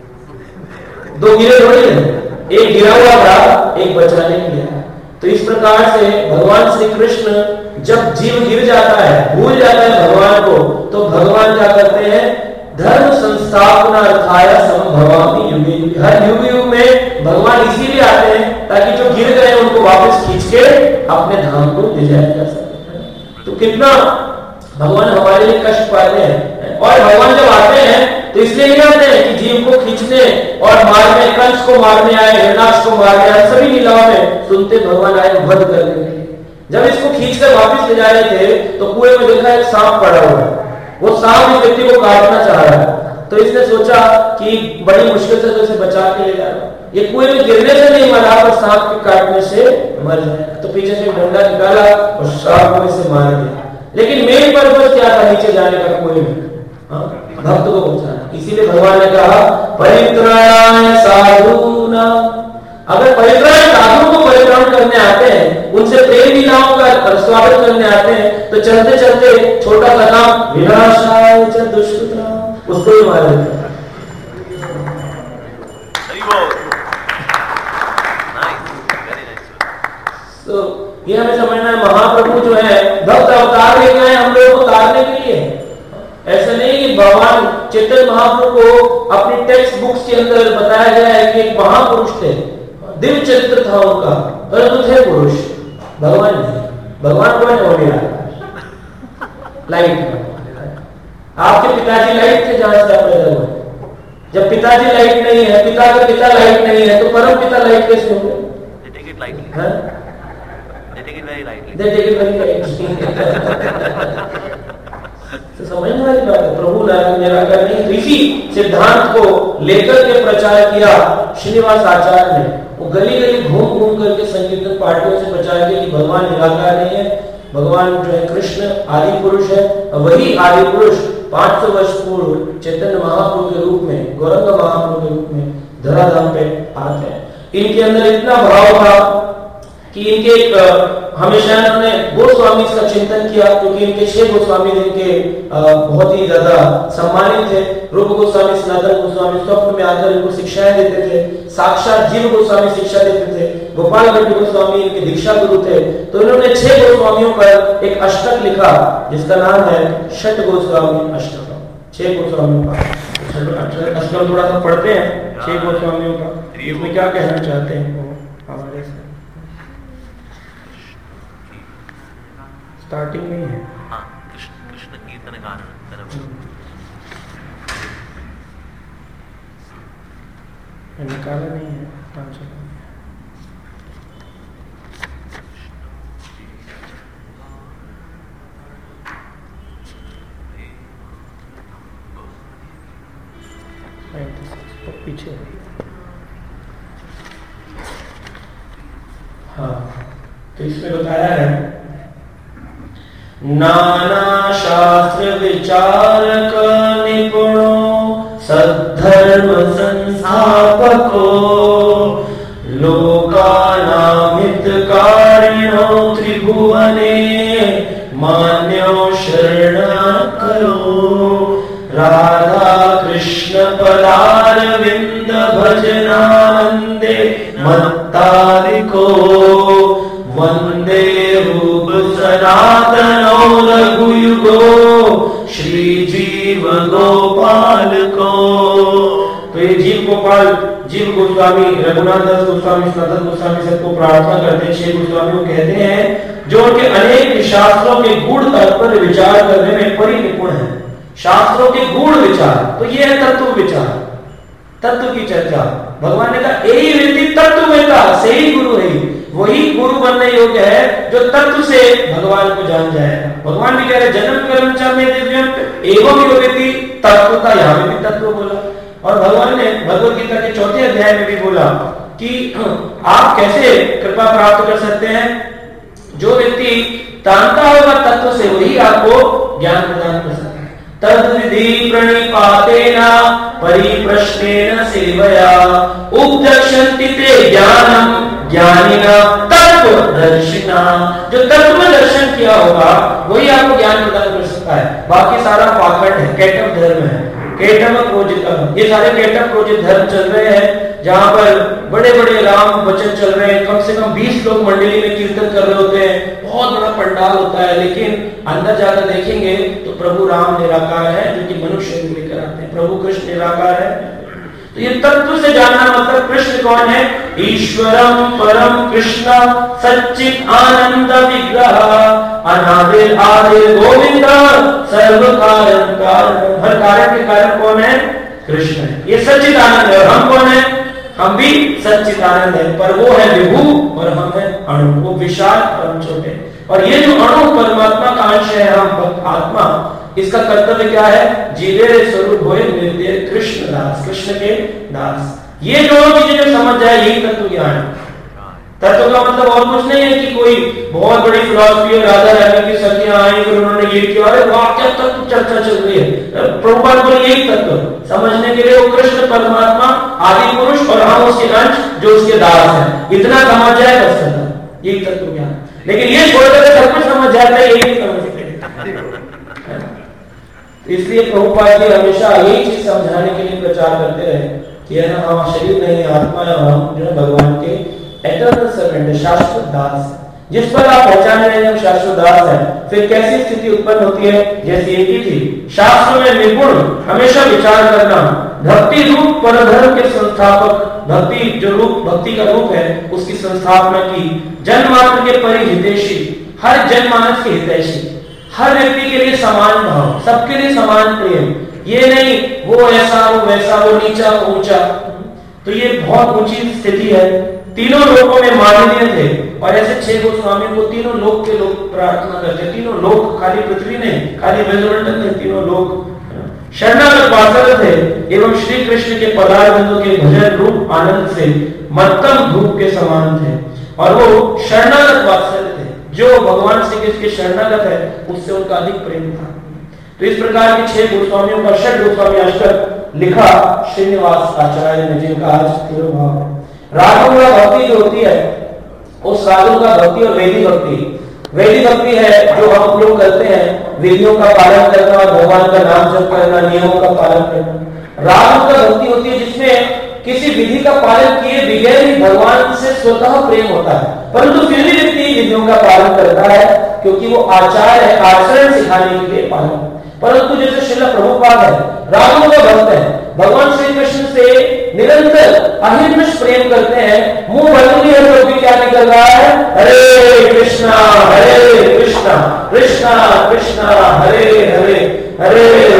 2 गिरे थोड़ी है, एक गिरा हुआ था, एक बचाने के लिए। तो इस प्रकार से भगवान श्री कृष्ण जब जीव गिर जाता है, भूल जाता है भगवान को, तो भगवान क्या करते हैं? धर्म संस्थापनार्थाय संभवामि युगे युगे। हर युग युग में भगवान इसीलिए आते हैं ताकि जो गिर गए उनको वापस खींच के अपने धाम को ले जाया जा सके। तो कितना भगवान हमारे लिए कष्ट पाते हैं। और भगवान जब आते हैं तो इसलिए नहीं आते हैं कि जीव को खींचने और मारने, कंस को मारने आए, हिरणाक्ष को मारने आए, सभी लीलाओं में सुनते भगवान आए वध करने के लिए। जब इसको खींचकर वापस ले जा रहे थे तो कुएं में देखा एक सांप पड़ा हुआ है। वो सांप इस व्यक्ति को काटना चाह रहा है। तो इसने सोचा कि बड़ी मुश्किल से तो इसे बचा के ले जा रहा है, ये कुएं में गिरने से नहीं मरा पर सांप के काटने से मर जाएगा। तो पीछे से डंडा निकाला और सांप को इसे मार दिया। लेकिन मेन पर्पस क्या था नीचे जाने का कुएं में? भक्त को पहुंचाना। इसीलिए भगवान ने कहा परित्राणाय साधूनां, अगर परित्राण साधुओं को परित्राण करने आते हैं, उनसे प्रेम लीलाओं का स्वागत करने आते हैं, तो चलते चलते छोटा सा काम विनाशाय च दुष्कृतां, उसको ही मार देते हैं। तो ये हमें समझना है, महाप्रभु जो है भक्त अवतार लेके आए हम लोगों को तारने के लिए। ऐसा नहीं कि भगवान चैतन्य महाप्रभु को अपनी टेक्स्ट बुक्स के अंदर बताया गया है कि एक महापुरुष थे, दिव्य चरित्र था उनका, परंतु थे पुरुष, भगवान नहीं। भगवान कौन है? लाइट। आपके पिताजी लाइट थे जहां से आप पैदा हुए। जब पिताजी लाइट नहीं है, पिता का पिता लाइट नहीं है, तो परम पिता लाइट कैसे होंगे? तो समझने वाली बात है। प्रभु निराकार नहीं, इसी सिद्धांत को लेकर के प्रचार किया श्रीनिवास आचार्य ने। वो गली गली घूम घूम करके संकीर्तन पार्टियों से प्रचार किया कि भगवान निराकार नहीं है, भगवान जो है कृष्ण आदि पुरुष है। वही आदि पुरुष 500 वर्ष पूर्व चैतन्य महाप्रभु के रूप में, गौरंग महाप्रभु के रूप में धराधाम पे आते हैं। इनके अंदर इतना भाव था कि इनके हमेशा इन्होंने गोस्वामी का चिंतन किया, क्योंकि इनके 6 गोस्वामी इनके बहुत ही ज्यादा सम्मानित थे। रूप गोस्वामी, सनातन गोस्वामी स्वप्न में आकर इनको शिक्षाएं देते थे, साक्षात जीव गोस्वामी शिक्षा देते थे, गोपाल भट्ट गोस्वामी इनके दीक्षा गुरु थे। तो इन्होंने 6 गोस्वामियों पर एक अष्टक लिखा जिसका नाम है षट गोस्वामी अष्टकम। 6 गोस्वामियों का अष्टकम थोड़ा सा पढ़ते हैं 6 गोस्वामियों का, इसमें क्या कहना चाहते हैं वो हमारे से। स्टार्टिंग में है कृष्ण कीर्तन गान निकाला नहीं है 500। तो पीछे हाँ, तो इसमें बताया है नाना शास्त्र विचारक निपुणो सद्धर्म संस्थापको लोकानां हितकारिणो त्रिभुवने मान्यो शरणकरो राधा कृष्ण पदारविंद भजनानंदे मत्तारिको वंदे रूप सनातनो रघुयुगो श्री जीव गोपाल को। तो ये जीव गोपाल, जीव गोस्वामी, रघुनाथ दास गोस्वामी, सनातन गोस्वामी सबको प्रार्थना करते हैं, 6 गोस्वामियों कहते हैं, जो उनके अनेक शास्त्रों के गूढ़ तात्पर्य विचार करने में परिनिपुण है। शास्त्रों के गूढ़ विचार, तो ये है तत्व विचार, तत्व की चर्चा। भगवान ने कहा यही व्यक्ति तत्ववेता सही गुरु है, वही गुरु बनने योग्य है जो तत्व से भगवान को जान जाएगा। भगवान भी कह रहे जन्म कर्म च में दिव्यम एवं यो व्यक्ति तत्वता, यहाँ में भी तत्व बोला। और भगवान ने भगवद गीता के 4थे अध्याय में भी बोला कि आप कैसे कृपा प्राप्त कर सकते हैं, जो व्यक्ति जानता होगा तत्व से वही आपको ज्ञान प्रदान कर सकता है। तद्विधि प्रणिपातेन परिप्रश्नेन सेवया उपदक्षन्ति ते ज्ञानम ज्ञानिना तत्वदर्शिना। जो तत्व दर्शन किया होगा वही आपको ज्ञान प्रदान कर सकता है। बाकी सारा पाखंड है, कैटम धर्म है, कैटम प्रोजित, ये सारे कैटम प्रोजित धर्म चल रहे हैं, जहां पर बड़े बड़े राम वचन चल रहे हैं, कम से कम 20 लोग मंडली में कीर्तन कर रहे होते हैं, बहुत बड़ा पंडाल होता है, लेकिन अंदर जाकर देखेंगे तो प्रभु राम निराकार है जो कि मनुष्य लेकर आते हैं, प्रभु कृष्ण निराकार है। तो ये तत्व से जानना मतलब कृष्ण कौन है, ईश्वरम परम कृष्ण सच्चित आनंद विग्रह अनादिर आदिर गोविंद सर्व कारण कारण। हर कारण के कारण कौन है, कृष्ण है। ये सच्चित आनंद है और हम कौन है, हम भी सच्चित आनंद है, पर वो है विभु और हम है अणु, वो विशाल और हम छोटे। और ये जो अणु परमात्मा का अंश है, हम आत्मा, इसका कर्तव्य क्या है, जीवे स्वरूप होए निर्देय कृष्ण दास, कृष्ण के दास। ये दोनों चीजें जो समझ जाए यही तत्व ज्ञान है। तत्व का मतलब और कुछ नहीं है कि कोई बहुत बड़ी फिलॉसफी है, राधा रानी की सखियां आई फिर उन्होंने ये किया, अरे वाह क्या तत्व चर्चा चल रही है। प्रभुपाद बोले यही तत्व समझने के लिए वो कृष्ण परमात्मा आदि पुरुष और हम उसके अंश जो उसके दास हैं, इतना समझ जाए बस खत्म, यही तत्व ज्ञान। लेकिन ये छोड़कर सब कुछ समझ जाता है, यही नहीं समझते। इसलिए प्रभुपाद जी हमेशा यही चीज समझाने के लिए प्रचार करते रहे कि है ना, हम शरीर नहीं आत्मा है, हम जो है भगवान के एटर्नल सर्वेंट है, शाश्वत दास है। जिस पर आप पहचान रहे हैं हम शाश्वत दास है, फिर कैसी स्थिति उत्पन्न होती है जैसी एक ही थी। शास्त्र में निपुण हमेशा विचार करना, भक्ति रूप परधर्म के संस्थापक, भक्ति जो रूप भक्ति का रूप है उसकी संस्थापना की, जनमात्र के परिहितैषी, हर जनमानस के हितैषी, हर व्यक्ति के लिए समान भाव, सबके लिए समान प्रेम, ये नहीं वो ऐसा वो वैसा, वो नीचा वो ऊंचा। तो ये बहुत ऊंची स्थिति है। तीनों लोकों में माननीय थे और ऐसे 6 गोस्वामी को तीनों लोक के लोग प्रार्थना करते, तीनों लोक, खाली पृथ्वी नहीं, खाली ब्रजमंडल नहीं, तीनों लोक शरणागत वात्सल्य थे एवं श्री कृष्ण के पदारविंदों के भजन रूप आनंद से मत्तम धूप के समान थे। और वो शरणागत वात्सल्य थे, जो भगवान श्री कृष्ण के शरणागत है उससे उनका अधिक प्रेम था। तो इस प्रकार के 6 गोस्वामियों का षट गोस्वामी अष्टक लिखा श्रीनिवास आचार्य ने, जिनका आज तिरुभाव है। रागों का भक्ति जो होती है उस रागों का भक्ति और वैदिक भक्ति, वैदिक भक्ति है जो हम लोग करते हैं, विधियों का पालन करना और भगवान का नाम जप करना, नियमों का पालन करना। रागों का भक्ति होती है जिसमें किसी विधि का पालन किए बगैर ही भगवान से स्वतः प्रेम होता है, परंतु फिर भी व्यक्ति विधियों का पालन करता है क्योंकि वो आचार है, आचरण सिखाने के लिए पालन। परंतु जैसे श्रील प्रभुपाद है, रागों का भक्त है, भगवान श्री कृष्ण से निरंतर अहिर्निश प्रेम करते हैं, मुंह बंद भी है तो भी क्या निकल रहा है, हरे कृष्णा कृष्णा कृष्णा हरे हरे, हरे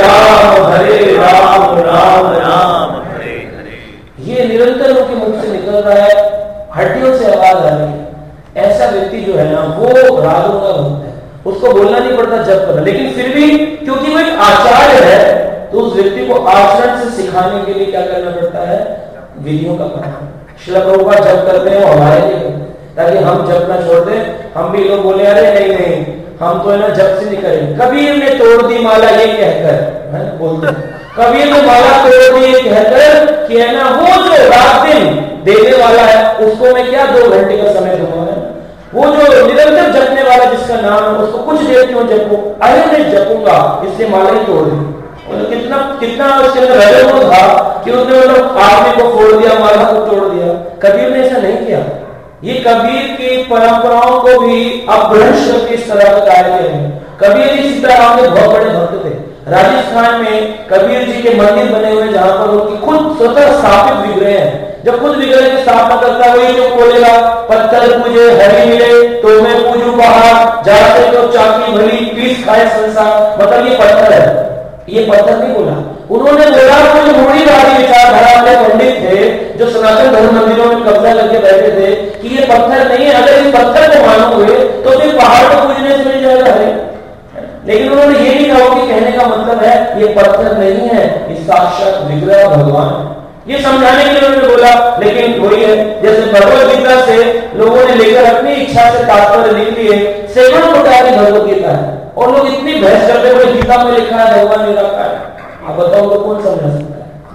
राम राम राम हरे हरे। ये निरंतर उनके मुख से निकल रहा है, हड्डियों से आवाज आ रही है। ऐसा व्यक्ति जो है ना वो रागों का भक्त है, उसको बोलना नहीं पड़ता जप करना, लेकिन फिर भी क्योंकि वो एक आचार्य है तो उस व्यक्ति को आचरण से सिखाने के लिए क्या करना पड़ता है, विधियों का पालन। श्रील प्रभुपाद जप करते हैं वो हमारे लिए करते हैं ताकि हम जप ना छोड़ दें। हम भी लोग बोले अरे नहीं नहीं हम तो है ना जप से नहीं करेंगे, कबीर ने तोड़ दी माला ये कहकर बोलते हैं, कबीर ने माला तोड़ दी ये कहकर कि है ना वो जो रात दिन देने वाला है उसको मैं क्या 2 घंटे का समय दूंगा, है वो जो निरंतर जपने वाला जिसका नाम है उसको कुछ देर क्यों जपू, अरे मैं जपूंगा इसलिए माला ही तोड़ दी। कितना कितना उसके अंदर रजोगुण था कि उसने मतलब आदमी को फोड़ दिया, माला को तोड़ दिया। कबीर ने ऐसा नहीं किया। ये कबीर की परंपराओं को भी अपभ्रंश करके इस तरह का कार्य किए हैं। कबीर जी इसी तरह के बहुत बड़े भक्त थे। राजस्थान में कबीर जी के मंदिर बने हुए जहां पर उनकी खुद स्वतः स्थापित विग्रह है। जब खुद विग्रह की स्थापना करता है वही जो बोलेगा, पत्थर पूजे हरि मिले तो मैं पूजू पहाड़, जाते तो चाकी भली पीस खाए संसार। मतलब ये पत्थर है, ये पत्थर नहीं बोला। उन्होंने बोला वो जो मूढ़ीवादी विचारधारा वाले पंडित थे जो सनातन धर्म मंदिरों में कब्जा करके बैठे थे कि ये पत्थर नहीं है, अगर इस पत्थर को मानोगे तो फिर पहाड़ को पूजने से मिल जाएगा हरे। लेकिन उन्होंने ये नहीं कहा कि कहने का मतलब है ये पत्थर नहीं है, ये साक्षात विग्रह भगवान। ये समझाने के लिए उन्होंने बोला। लेकिन वही है जैसे भगवत गीता से लोगों ने लेकर अपनी इच्छा से तात्पर्य लिख लिए, सैकड़ों प्रकार की भगवत गीता है और लोग इतनी बहस करते हुए गीता में लिखा है भगवान निराकार है। आप बताओ तो कौन समझा सकता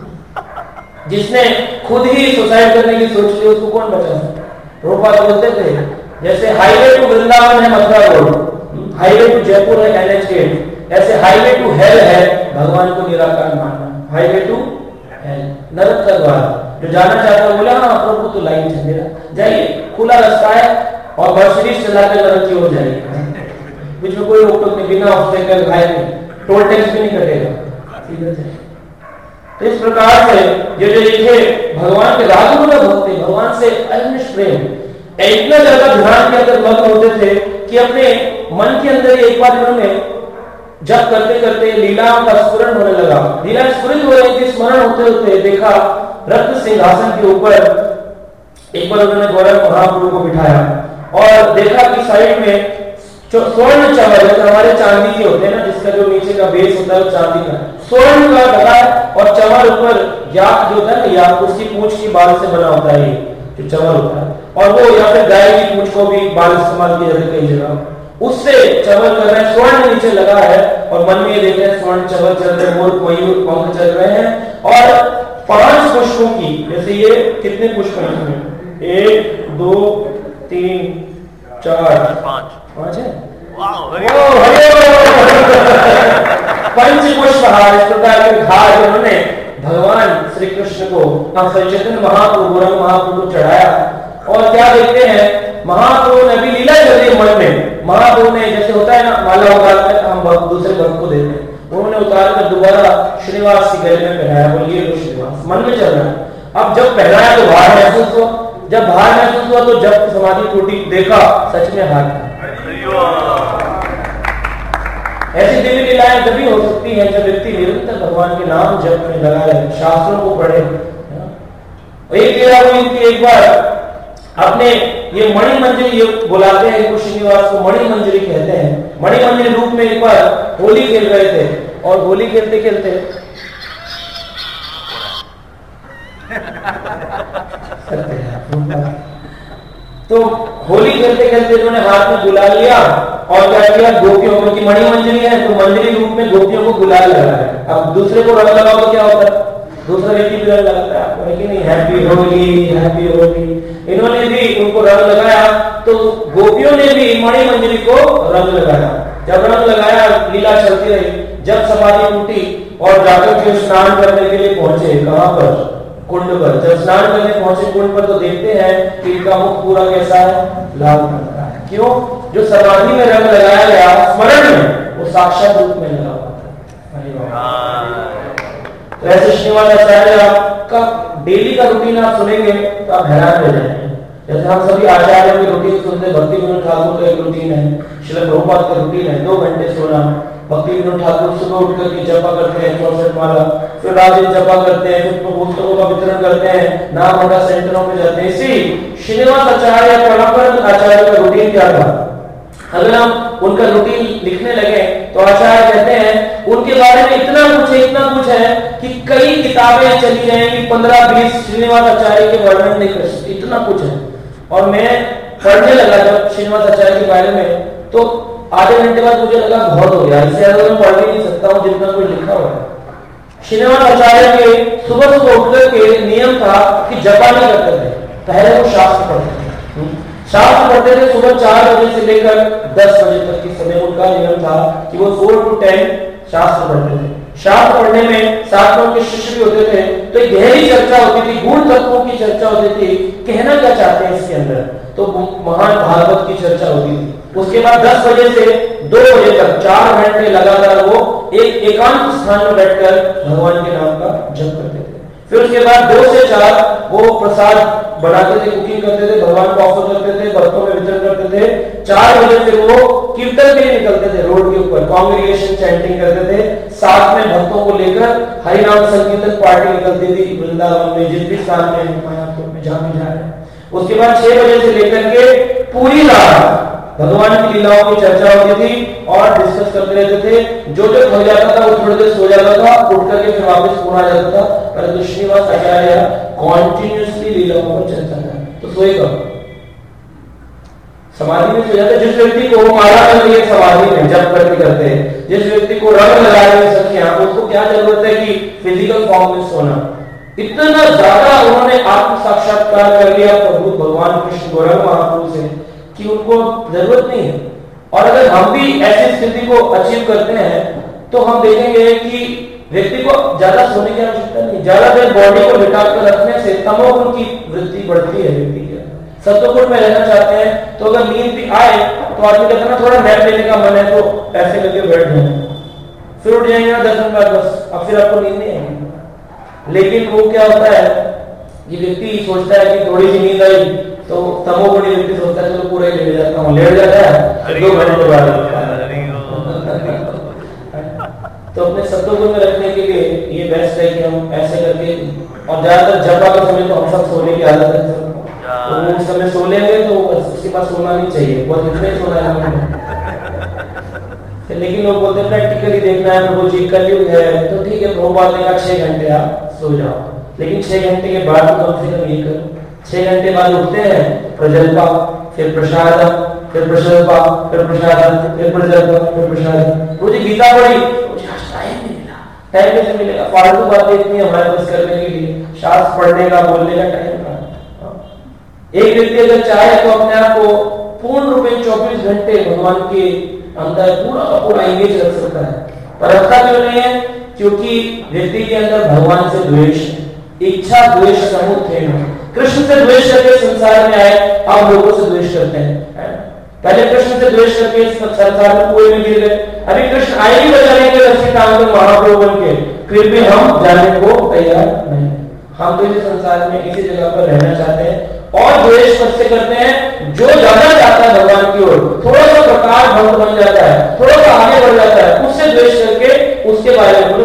है? जिसने खुद ही सुसाइड करने की सोच ली उसको कौन बचा सकता है? प्रभुपाद बोलते थे जैसे हाईवे टू वृंदावन है Mathura road, highway to Jaipur है NH गेट, ऐसे हाईवे टू हेल है भगवान को निराकार मानना। हाईवे टू हेल, नरक का द्वार। जो जाना चाहता है बोला हाँ प्रभु तो लाइन है मेरा, जाइए खुला रास्ता है और मर्सिडीज चलाकर नरक की ओर जाइए, बीच में कोई रोक टोक नहीं, बिना ऑब्स्टेकल हाईवे, टोल टैक्स भी नहीं कटेगा, सीधा जाइए। तो इस प्रकार से जो लिखे भगवान के रागों का भक्त थे, भगवान से अनिष्ठ प्रेम, इतना ज्यादा ध्यान के अंदर मग्न होते थे कि अपने मन के अंदर एक बार उन्होंने जब करते करते लीलाओं का स्मरण होने लगा, लीला स्फुरित हो रही थी, स्मरण होते होते देखा रत्न सिंहासन के ऊपर एक बार उन्होंने गौरव महाप्रभु को बिठाया और देखा कि साइड में स्वर्ण चमर जैसे हमारे चांदी के होते हैं ना, जिसका जो नीचे का बेस होता है वो चांदी का, स्वर्ण का लगा है और चमर ऊपर याक जो होता है ना, याक उसकी पूंछ की बाल से बना होता है। जो चवल होता है, और वो या फिर गाय की पूंछ को भी बाल इस्तेमाल किए जाते कई जगह, उससे चवल कर रहे हैं। स्वर्ण नीचे लगा है और मन में ये देख रहे हैं स्वर्ण चवल चल रहे हैं, मोर मयूर पंख चल रहे हैं, और 5 पुष्पों की, जैसे ये कितने पुष्प हैं, 1 2 3 4 5 है, पंचपुष्पहार, इस प्रकार के हार उन्होंने भगवान श्री कृष्ण को चैतन्य महाप्रभु गोरंग महाप्रभु को चढ़ाया। और क्या देखते हैं, महाप्रभु ने अभी लीला चल रही है मन में, महाप्रभु ने जैसे होता है ना माला उतारते हैं हम दूसरे भक्त को देते हैं, उन्होंने उतार कर दोबारा श्रीनिवास की गले में पहनाया, बोलिए लो श्रीनिवास, मन में चल रहा है। अब जब पहनाया तो भार महसूस हुआ, जब भार महसूस हुआ तो जब समाधि टूटी, देखा सच में हार था। ऐसी दिव्य लीलाएं जब भी हो सकती हैं जब व्यक्ति निरंतर भगवान के नाम जप में लगा रहे, शास्त्रों को पढ़े। एक लीला हुई कि एक बार अपने ये मणि मंजरी, ये बुलाते हैं इनको श्रीनिवास को, मणि मंजरी कहते हैं, मणि मंजरी रूप में एक बार होली खेल रहे थे, और होली खेलते खेलते तो होली खेलते खेलते उन्होंने हाथ में गुलाल लिया और क्या किया, गोपियों को, की मणि मंजरी है तो मंजरी रूप में गोपियों को गुलाल लगा है। अब दूसरे को रंग लगाओ तो क्या होता है, दूसरा व्यक्ति भी रंग लगाता है आपको, है कि नहीं, हैप्पी होली हैप्पी होली। इन्होंने भी उनको रंग लगाया, तो गोपियों ने भी मणि मंजरी को रंग लगाया। जब रंग लगाया लीला चलती रही, जब समाधि टूटी और जाकर के स्नान करने के लिए पहुंचे, कहां पर, कुंड पर। जब स्नान करने पहुंचे कुंड पर तो देखते हैं कि इनका मुख पूरा कैसा है, लाल रंग का है। क्यों, जो समाधि में रंग लगाया गया स्मरण में, वो साक्षात रूप में लगा हुआ था। तो ऐसे श्रीनिवास आचार्य आपका डेली का रूटीन आप सुनेंगे तो आप हैरान हो जाएंगे। जैसे हम सभी आचार्यों की रूटीन सुनते, भक्ति विनोद ठाकुर का एक रूटीन है, श्रील प्रभुपाद का रूटीन है 2 घंटे सोना। भक्ति विनोद ठाकुर सुबह उठ करके जपा करते हैं 64 माला, फिर रात दिन जपा करते हैं, फिर पुस्तकों का वितरण करते हैं, नाम होगा सेंटरों में जाते हैं। इसी श्रीनिवास आचार्य परमानंद आचार्य का रूटीन क्या था, अगर हम उनका रूटीन लिखने लगे तो आचार्य कहते हैं उनके बारे में इतना कुछ है कि कई किताबें चली जाएंगी, 15-20 श्रीनिवास आचार्य के वर्णन नहीं कर सकती, इतना कुछ है। और मैं पढ़ने लगा जब श्रीनिवास आचार्य के बारे में, तो आधे घंटे बाद मुझे लगा बहुत हो गया, इससे ज्यादा मैं पढ़ भी नहीं सकता हूँ जितना कुछ लिखा हुआ है। श्रीनिवास आचार्य के सुबह उठकर के नियम था कि जपा नहीं करते थे, पहले वो शास्त्र पढ़ते थे। शास्त्र पढ़ते थे सुबह 4 बजे से लेकर 10 बजे तक की समय, उनका नियम था कि वो 4 to 10 शास्त्र पढ़ते थे। शास्त्र पढ़ने में साथ में उनके शिष्य भी होते थे, तो एक गहरी चर्चा होती थी, गूढ़ तत्वों की चर्चा होती थी, कहना क्या चाहते हैं इसके अंदर, तो महान भागवत की चर्चा होती थी। उसके बाद 10 बजे से 2 बजे तक 4 घंटे लगातार वो एक एकांत स्थान में बैठकर भगवान के नाम का जप करते थे। फिर उसके बाद 2 से 4 वो प्रसाद बनाते थे, कुकिंग करते थे, भगवान को ऑफर करते थे, भक्तों में वितरण करते थे। 4 बजे फिर वो कीर्तन के लिए निकलते थे, रोड के ऊपर कांग्रेगेशन चैंटिंग करते थे, साथ में भक्तों को लेकर हरिनाम संकीर्तन पार्टी निकलती थी वृंदावन में, जिस भी स्थान में मायापुर में जहां भी जा रहे हैं। उसके बाद 6 बजे से लेकर के पूरी रात भगवान की लीलाओं की चर्चा होती थी और डिस्कस करते रहते थे। जो थक जाता था वो थोड़ी देर सो जाता था, उठ करके फिर वापस पुनः आ जाता था। परंतु श्रीनिवास आचार्य कॉन्टिन्यूसली लीलाओं पर चर्चा करें तो सोएगा, समाधि में सो जाता है। जिस व्यक्ति को माला कर रही है समाधि में जब करते हैं, जिस व्यक्ति को रंग लगा रही है सखियां, उसको क्या जरूरत है कि फिजिकल फॉर्म में सोना। इतना ज्यादा उन्होंने आत्म साक्षात्कार कर लिया प्रभु भगवान कृष्ण गौरंग महाप्रभु से कि उनको जरूरत नहीं है। और अगर हम भी ऐसी स्थिति को अचीव करते हैं तो हम देखेंगे कि व्यक्ति को ज्यादा सोने की आवश्यकता नहीं, ज्यादा देर बॉडी को लिटा कर रखने से तमोगुण की वृद्धि बढ़ती है व्यक्ति की। सत्वगुण में रहना चाहते हैं तो अगर नींद भी आए तो आदमी कहता है ना थोड़ा नैप लेने का मन है तो ऐसे करके बैठ जाए, फिर उठ जाएंगे 10 मिनट बाद बस, अब फिर आपको नींद नहीं आएगी। लेकिन वो क्या होता है कि व्यक्ति सोचता है कि थोड़ी सी नींद आई तो तमोगुणी व्यक्ति सोचता है चलो पूरा ही लेट जाता हूँ, लेट जाता है 2 घंटे बाद। तो अपने सत्वगुण में रखने के लिए ये बेस्ट है कि हम ऐसे करके, और ज्यादातर जब का समय तो हम सब सोने की आदत है, तो उस समय सो लेंगे तो उसके पास सोना नहीं चाहिए, बहुत इतना सोना है। लेकिन लोग बोलते हैं प्रैक्टिकली देखना है प्रभु जी कलयुग है तो ठीक है, प्रभुपाद ने कहा 6 घंटे आप सो जाओ, लेकिन 6 घंटे के बाद तो कम से कम ये करो 6 घंटे बाद उठते हैं, प्रजल्पा, फिर प्रसादम, फिर प्रसल्पा, फिर प्रसादम, फिर प्रजल्पा, फिर प्रसादम। मुझे गीता पढ़ी, मुझे आज टाइम नहीं मिला। टाइम कैसे मिलेगा? फालतू बातें इतनी हमारे पास करने के लिए, शास्त्र पढ़ने का, बोलने का टाइम कहाँ? एक व्यक्ति अगर चाहे तो अपने आप को पूर्ण रूप में 24 घंटे भगवान के अंदर पूरा का पूरा एंगेज रख सकता है, पर रखता क्यों नहीं है? क्योंकि व्यक्ति के अंदर भगवान से द्वेष है, इच्छा द्वेष समूह थे। कृष्ण से द्वेष करके संसार में आए, अब लोगों से द्वेष करते हैं। पहले कृष्ण से द्वेष करके संसार में कुएं में गिर गए, अभी कृष्ण आए ही बचाने के रस्सी टांग महाप्रभु बन के, फिर भी हम जाने को तैयार नहीं। हम तो इस संसार में इसी जगह पर रहना चाहते हैं और द्वेष सबसे करते हैं जो जाना चाहता है भगवान की ओर, थोड़ा सा प्रकार भक्त बन जाता है, थोड़ा सा आगे बढ़ जाता है, उससे द्वेष करके उसके बारे में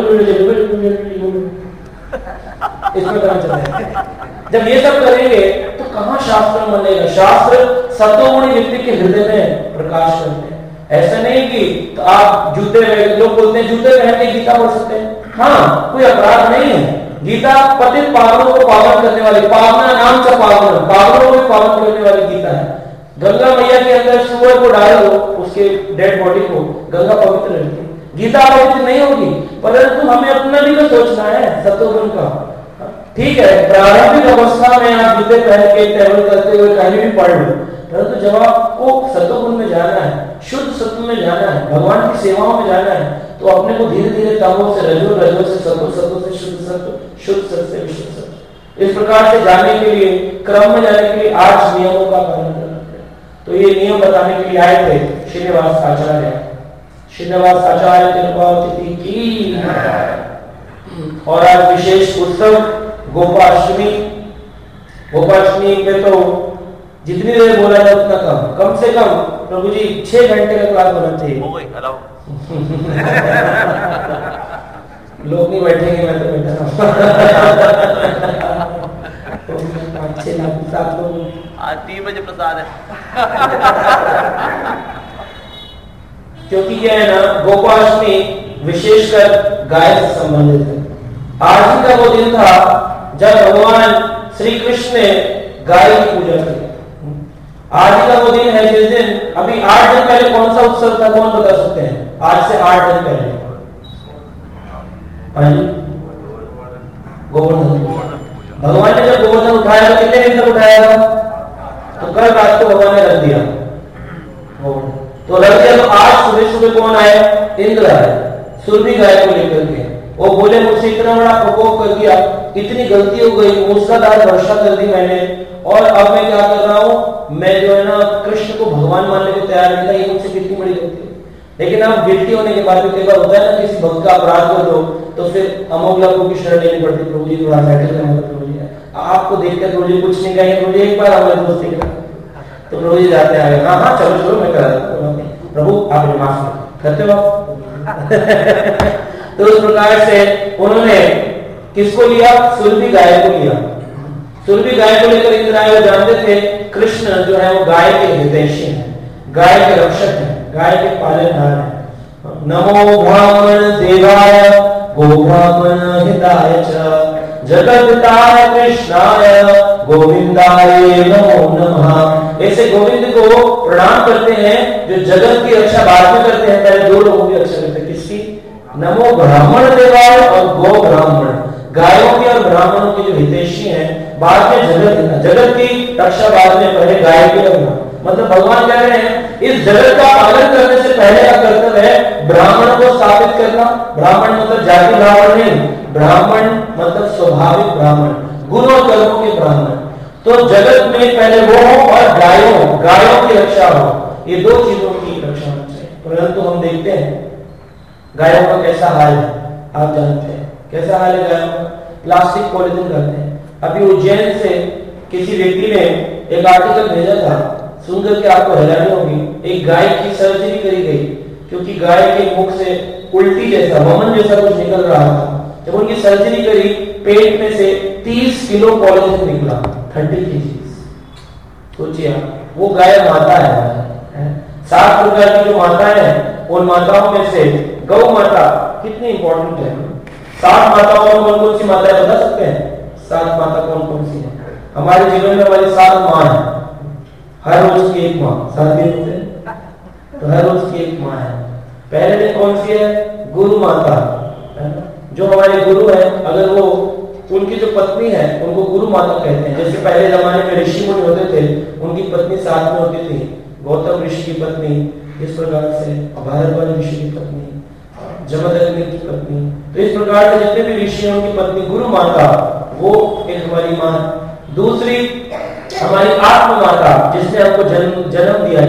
इसमें करना चाहते हैं। जब ये सब करेंगे तो कहां शास्त्र बनेगा? शास्त्र सत्वगुणी व्यक्ति के हृदय में प्रकाश करते हैं। ऐसा नहीं कि तो आप जूते में, लोग बोलते हैं जूते पहन के गीता पढ़ सकते हैं, हाँ कोई अपराध नहीं है। गीता पतित पावनों को पावन करने वाली, पावना नाम से पावन, पावनों को पावन करने वाली गीता है। गंगा मैया के अंदर सूअर को डाल दो, उसके डेड बॉडी को, गंगा पवित्र रहती है। गीता पवित्र नहीं होगी, परंतु हमें अपना भी तो सोचना है सत्वगुण का। ठीक है, प्रारंभिक अवस्था में आप जूते पहन के ट्रैवल करते हुए कहीं भी पढ़ लो, परंतु जब आपको सत्वगुण में जाना है, शुद्ध सत्व में जाना है, भगवान की सेवाओं में जाना है, तो अपने को धीरे धीरे तमो से रजो, रजो से सत्व, सत्व से शुद्ध सत्व, शुद्ध सत्व से विशुद्ध सत्व, इस प्रकार से जाने के लिए, क्रम में जाने के लिए 8 नियमों का पालन करना पड़ेगा। तो ये नियम बताने के लिए आए थे श्रीनिवास आचार्य। श्रीनिवास आचार्य तिथि की और आज विशेष उत्सव गोपाष्टमी। गोपाष्टमी पे तो जितनी देर बोला जाए उतना कम से कम प्रभु जी 6 घंटे का क्लास होना चाहिए। लोग नहीं बैठेंगे, मैं तो बैठा हूँ। आज 3 बजे प्रसाद है। क्योंकि यह है ना, गोपाष्टमी विशेषकर गाय से संबंधित है। आज ही का वो दिन था जब भगवान श्री कृष्ण ने गाय की पूजा की। आज ही का वो दिन है जिस दिन, अभी 8 दिन पहले कौन सा उत्सव था, कौन बता सकते हैं? आज से 8 दिन पहले गोवर्धन। भगवान ने जब गोवर्धन उठाया तो कितने दिन तक उठाया था? तो कल रात को भगवान ने रख दिया गोवर्धन, तो रख दिया। तो आज सुबह सुबह कौन आए? इंद्र आए, सुरभि गाय को लेकर के। वो बोले मुझसे इतना बड़ा प्रकोप कर दिया, इतनी गलती हो गई, मूसलाधार वर्षा कर दी मैंने, और अब मैं क्या कर रहा हूं, मैं जो है ना कृष्ण को भगवान मानने को तैयार नहीं था। ये मुझसे कितनी बड़ी गलती है। लेकिन अब गिल्टी होने के बाद कई बार होता है ना, किसी भक्त का अपराध कर दो तो फिर अमोघ लोगों की शरण लेनी पड़ती है। प्रभु जी थोड़ा सेटल करना, प्रभु जी आपको देखकर प्रभु जी कुछ नहीं कहेंगे, प्रभु जी एक बार हमारे दोस्ती करा, तो प्रभु जी जाते हैं, हाँ चलो चलो मैं करा देता हूँ, प्रभु आप माफ करते हो। तो उस प्रकार से उन्होंने किसको लिया? सुरभि गाय को लिया। सुरभि गाय को लेकर इंद्र आए। वो जानते थे कृष्ण जो है वो गाय के हितैषी हैं, गाय के रक्षक हैं, गाय के पालनहार हैं। नमो ब्राह्मण देवाय गो ब्राह्मण हिताय च जगद्धाय कृष्णाय गोविंदाय नमो नमः। ऐसे गोविंद को प्रणाम करते हैं जो जगत की रक्षा बाद में करते हैं, पहले 2 लोगों की रक्षा करते हैं। किसकी? नमो ब्राह्मण देवाय और गो ब्राह्मण, गायों के और ब्राह्मणों के जो हितैषी हैं, बाद में जगत की रक्षा बाद में, पहले गाय की रखना। मतलब भगवान कह रहे हैं इस जगत का पालन करने से पहले का कर्तव्य है ब्राह्मण को स्थापित करना। ब्राह्मण मतलब जाति ब्राह्मण नहीं, ब्राह्मण मतलब स्वाभाविक ब्राह्मण, गुण और कर्मों के ब्राह्मण। तो जगत में पहले वो हो और गायों की रक्षा हो, ये 2 चीजों की रक्षा होनी चाहिए। परंतु हम देखते हैं गायों का कैसा हाल है, आप जानते हैं कैसा हाल है गायों का। प्लास्टिक पॉलिथीन करते हैं। अभी उज्जैन से किसी व्यक्ति ने एक आर्टिकल भेजा था, सुनकर के आपको हैरानी होगी। एक गाय की सर्जरी करी गई क्योंकि गाय के मुख से उल्टी जैसा, वमन जैसा कुछ निकल रहा था। जब उनकी सर्जरी करी, पेट में से 30 किलो पॉलिथीन निकला, 30 kg। सोचिए वो गाय माता है। 7 प्रकार की जो माता है, उन माताओं में से गौ माता कितनी इंपॉर्टेंट है। 7 माताओं में कौन कौन सी माता है बता सकते हैं? 7 माता कौन कौन सी है? हमारे जीवन में हमारी 7 माँ है, हर रोज की एक माँ, 7 दिन होते हैं तो हर रोज की एक माँ है। पहले दिन कौन सी है? गुरु माता है ना? जो हमारे गुरु है, अगर वो उनकी जो पत्नी है उनको गुरु माता कहते हैं। जैसे पहले जमाने में ऋषि मुनि होते थे, उनकी पत्नी साथ में होती थी, गौतम ऋषि की पत्नी, इस प्रकार से भारद्वाज ऋषि की पत्नी, जमदग्नि की पत्नी, तो इस प्रकार से जितने भी ऋषि हैं उनकी पत्नी गुरु माता, वो एक हमारी माँ। दूसरी हमारी आत्म माता, जिसने हमको जन्म दिया,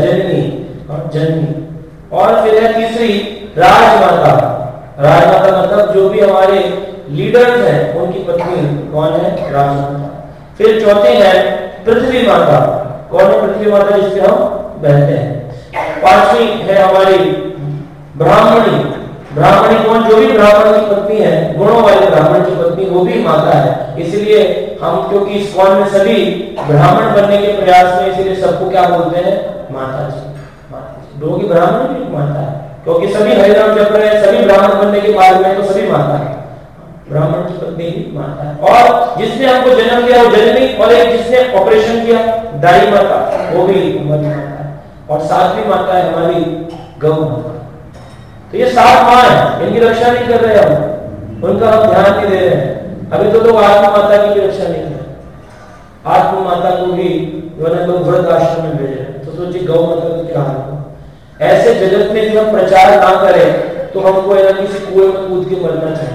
जननी। और फिर है तीसरी राजमाता। राजमाता मतलब जो भी हमारे लीडर्स हैं उनकी पत्नी कौन है? राजमाता। फिर चौथे है पृथ्वी माता। कौन है पृथ्वी माता? जिससे हम बहते हैं। पांचवी है हमारी ब्राह्मणी। ब्राह्मणी कौन? जो भी ब्राह्मण की पत्नी है, गुणों वाले ब्राह्मण की पत्नी, वो भी माता है। इसलिए हम, क्योंकि इस कौन में सभी ब्राह्मण बनने के प्रयास में, इसलिए सबको क्या बोलते हैं? माता जी। लोगों की ब्राह्मण भी माता है, क्योंकि सभी हरिनाम जप रहे हैं, सभी ब्राह्मण बनने के बाद में, तो सभी माता है। ब्राह्मण की पत्नी भी माता है। और जिसने हमको जन्म दिया वो जननी, और एक जिसने ऑपरेशन किया दाई माता, वो भी हमारी माता है। और 7वीं माता है हमारी गौ माता। तो ये 7 माँ है, इनकी रक्षा नहीं कर रहे हम, उनका हम ध्यान नहीं दे रहे हैं। अभी तो लोग आत्म माता की भी रक्षा नहीं कर रहे। आत्म माता को भी लोग व्रत आश्रम में भेज रहे हैं, तो सोचिए गौ माता का क्या हाल होगा। ऐसे जगत में यदि हम प्रचार ना करें तो हमको किसी कुएं में कूद के मरना चाहिए।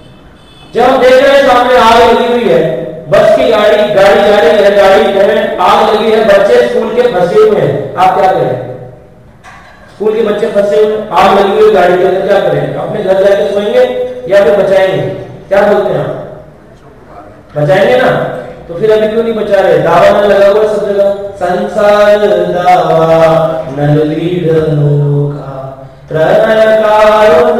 जब हम देख रहे हैं सामने आग लगी हुई है, बस की गाड़ी जा रही है, गाड़ी में आग लगी है, बच्चे स्कूल के फंसे हुए हैं, आप क्या करें? स्कूल के बच्चे फंसे हुए, आग लगी हुई गाड़ी के अंदर, क्या करें? अपने घर जाके सोएंगे या फिर बचाएंगे? क्या बोलते हैं आप? बचाएंगे ना? तो फिर अभी क्यों नहीं बचा रहे? दावा न लगा हुआ सब जगह, संसार दावा नल लीढ़ का प्रणय कारुण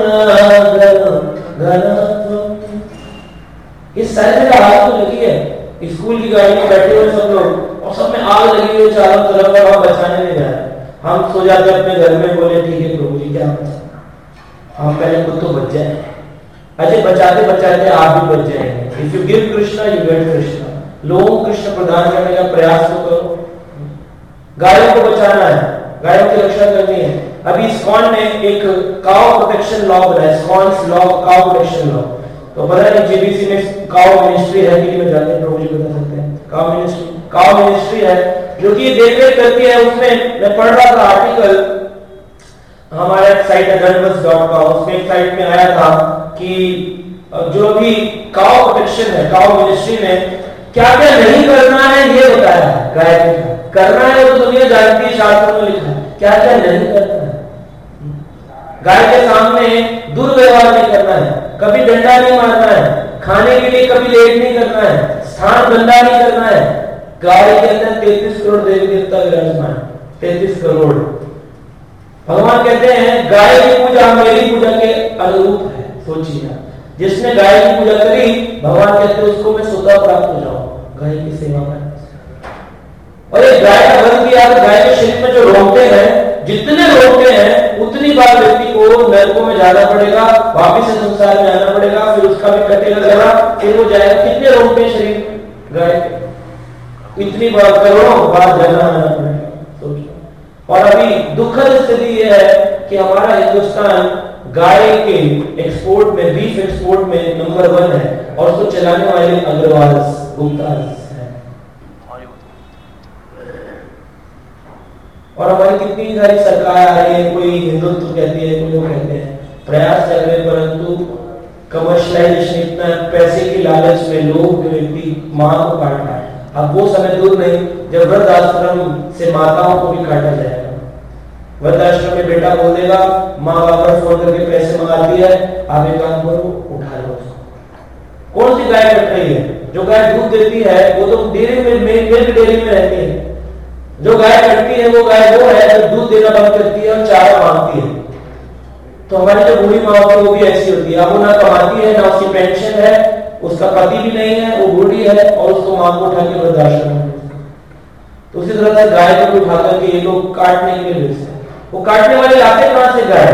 इस सारी जगह आग तो लगी है। स्कूल की गाड़ी में बैठे हुए सब लोग, और सब में आग लगी हुई चारों तरफ, और हम बचाने नहीं जा रहे। हम सो जाते अपने घर में, बोले ठीक है प्रभु जी क्या बचाना, हम पहले खुद तो बच जाए। अजय बचाते बचाते आप भी बच जाएंगे। If you give Krishna you get Krishna. लोगों को कृष्ण प्रदान करने का प्रयास तो करो। गायों को बचाना है, गायों की रक्षा करनी है। अभी इस्कॉन ने एक काउ प्रोटेक्शन लॉ बनाया, ISKCON's law, cow protection law. तो पता नहीं जेबीसी में काउ मिनिस्ट्री है कि नहीं, जाते हैं प्रभु जी बता सकते हैं। काउ मिनिस्ट्री है जो कि देखरेख करती है। उसमें मैं पढ़ रहा था आर्टिकल, हमारे साइट है gunbus.com, उसमें एक साइट में आया था कि जो भी काउ प्रोटेक्शन है, काउ मिनिस्ट्री में क्या क्या नहीं करना है ये बताया है। गाय के करना है वो तो दुनिया जानती है, शास्त्रों में लिखा है, क्या क्या नहीं करना है। गाय के सामने दुर्व्यवहार नहीं करना है, कभी डंडा नहीं मारना है, खाने के लिए कभी लेट नहीं करना है, स्थान गंदा नहीं करना है। गाय के अंदर 33 करोड़ देवी देवता विराजमान, 33 करोड़। भगवान कहते हैं गाय की पूजा मेरी पूजा के अनुरूप है। सोचिए, जिसने गाय की पूजा करी, भगवान कहते हैं उसको मैं स्वतः प्राप्त हो जाऊं गाय की सेवा में। और ये गाय का वध किया तो गाय के शरीर में जो रोंगटे हैं, जितने रोंगटे हैं उतनी बार व्यक्ति को नरकों में जाना पड़ेगा, वापिस से संसार में आना पड़ेगा, फिर उसका भी कटेगा गला, फिर वो जाएगा। कितने रोंगटे शरीर गाय के, इतनी बार करोड़ों बार जाना आना पड़ेगा। सोचिए। और अभी दुखद स्थिति यह है कि हमारा हिंदुस्तान गाय के एक्सपोर्ट में, बीफ एक्सपोर्ट में नंबर 1 है, और उसको चलाने वाले अग्रवाल गुप्ता है। और हमारी कितनी सारी सरकार आ रही है, कोई हिंदुत्व कहती है, कोई लोग कहते हैं, प्रयास चल रहे, परंतु कमर्शियलाइजेशन इतना, पैसे की लालच में लोग व्यक्ति मां को काट रहा है। अब वो समय दूर नहीं जब वृद्ध आश्रम से माताओं को भी काटा जाएगा। वृद्ध आश्रम में बेटा बोल देगा, माँ बाप पर फोन करके पैसे मंगाती है, आप एक काम करो उठा लो उसको। कौन सी गाय कट रही है? जो गाय दूध देती है वो तो डेयरी में, मिल्क डेयरी में रहती है। जो गाय कटती है वो गाय वो है जो दूध देना बंद करती है और चारा मांगती है। तो हमारी जो बूढ़ी माँ होती है वो भी ऐसी होती है। अब वो ना कमाती है, ना उसकी पेंशन है, उसका पति भी नहीं है, वो बूढ़ी है, और उसको मां को उठा के वृद्धाश्रम में। तो उसी तरह से गाय को उठा करके ये लोग काटने के लिए भेजते हैं। वो काटने वाले लाते कहां से गाय?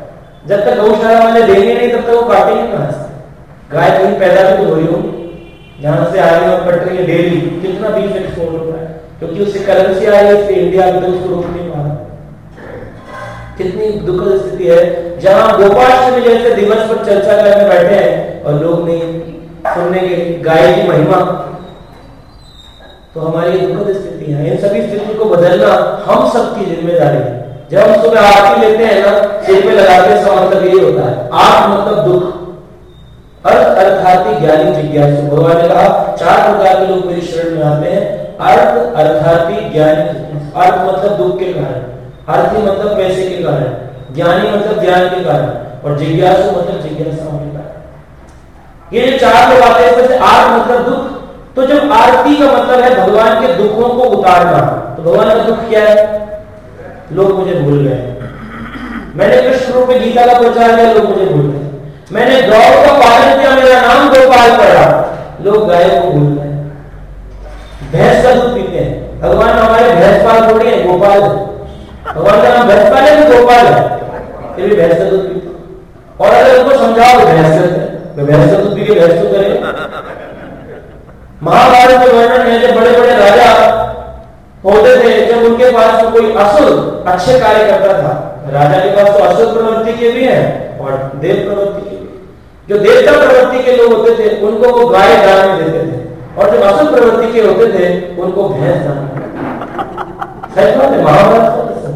जब तक गौशाला वाले देंगे नहीं तब तक वो काटेंगे कहां से? गाय कहीं पैदा भी तो हो रही होगी, जहां से आगे और कट रही है डेली, कितना बीफ एक्सपोर्ट हो रहा है, क्योंकि उससे करेंसी आ रही है, इसलिए इंडिया अभी तक उसको रोक नहीं पा रहा। कितनी दुखद स्थिति है, जहां गोपाष्टमी जैसे दिवस पर चर्चा करने बैठे हैं और लोग नहीं सुनने के गाय की महिमा। तो हमारी दुखद स्थिति है। इन सभी स्थिति को बदलना हम सबकी जिम्मेदारी है। जब हम सुबह आरती लेते हैं ना, सिर पे लगाते हैं, इसका मतलब यही होता है, आर्थ मतलब दुख, अर्थ अर्थाती ज्ञानी जिज्ञासु। भगवान ने कहा 4 प्रकार के लोग मेरी शरण में आते हैं, अर्थ अर्थाती ज्ञानी। अर्थ मतलब दुख के कारण, अर्थी मतलब पैसे के कारण, ज्ञानी मतलब ज्ञान के कारण, और जिज्ञासु मतलब जिज्ञासा के कारण। ये जो 4 लोग आते हैं, इसमें से अर्थ मतलब दुख। तो जब आरती का मतलब है भगवान के दुखों को उतारना, तो भगवान का दुख क्या है? लोग मुझे भूल गए। मैंने कृष्ण रूप में गीता का प्रचार किया, लोग मुझे भूल गए। मैंने गौ का पालन किया, मेरा नाम गोपाल पड़ा, लोग गाय को भूल गए। भैंस का दूध पीते हैं, भगवान हमारे भैंस पाल थोड़ी है, गोपाल है। भगवान का नाम भैंस पाल है, गोपाल है, फिर भी भैंस का दूध पीते। और अगर उनको समझाओ भैंस का दूध पी के भैंस तो करे। महाभारत में वर्णन है, जब बड़े बड़े राजा होते थे, जब उनके पास तो कोई असुर अच्छे कार्य करता था, राजा के पास तो असुर प्रवृत्ति के भी हैं और देव प्रवृत्ति के भी। जो देवता प्रवृत्ति के लोग होते थे उनको वो गाय दान में देते थे, और जो असुर प्रवृत्ति के होते थे उनको भैंस दान में। सच बात है, महाभारत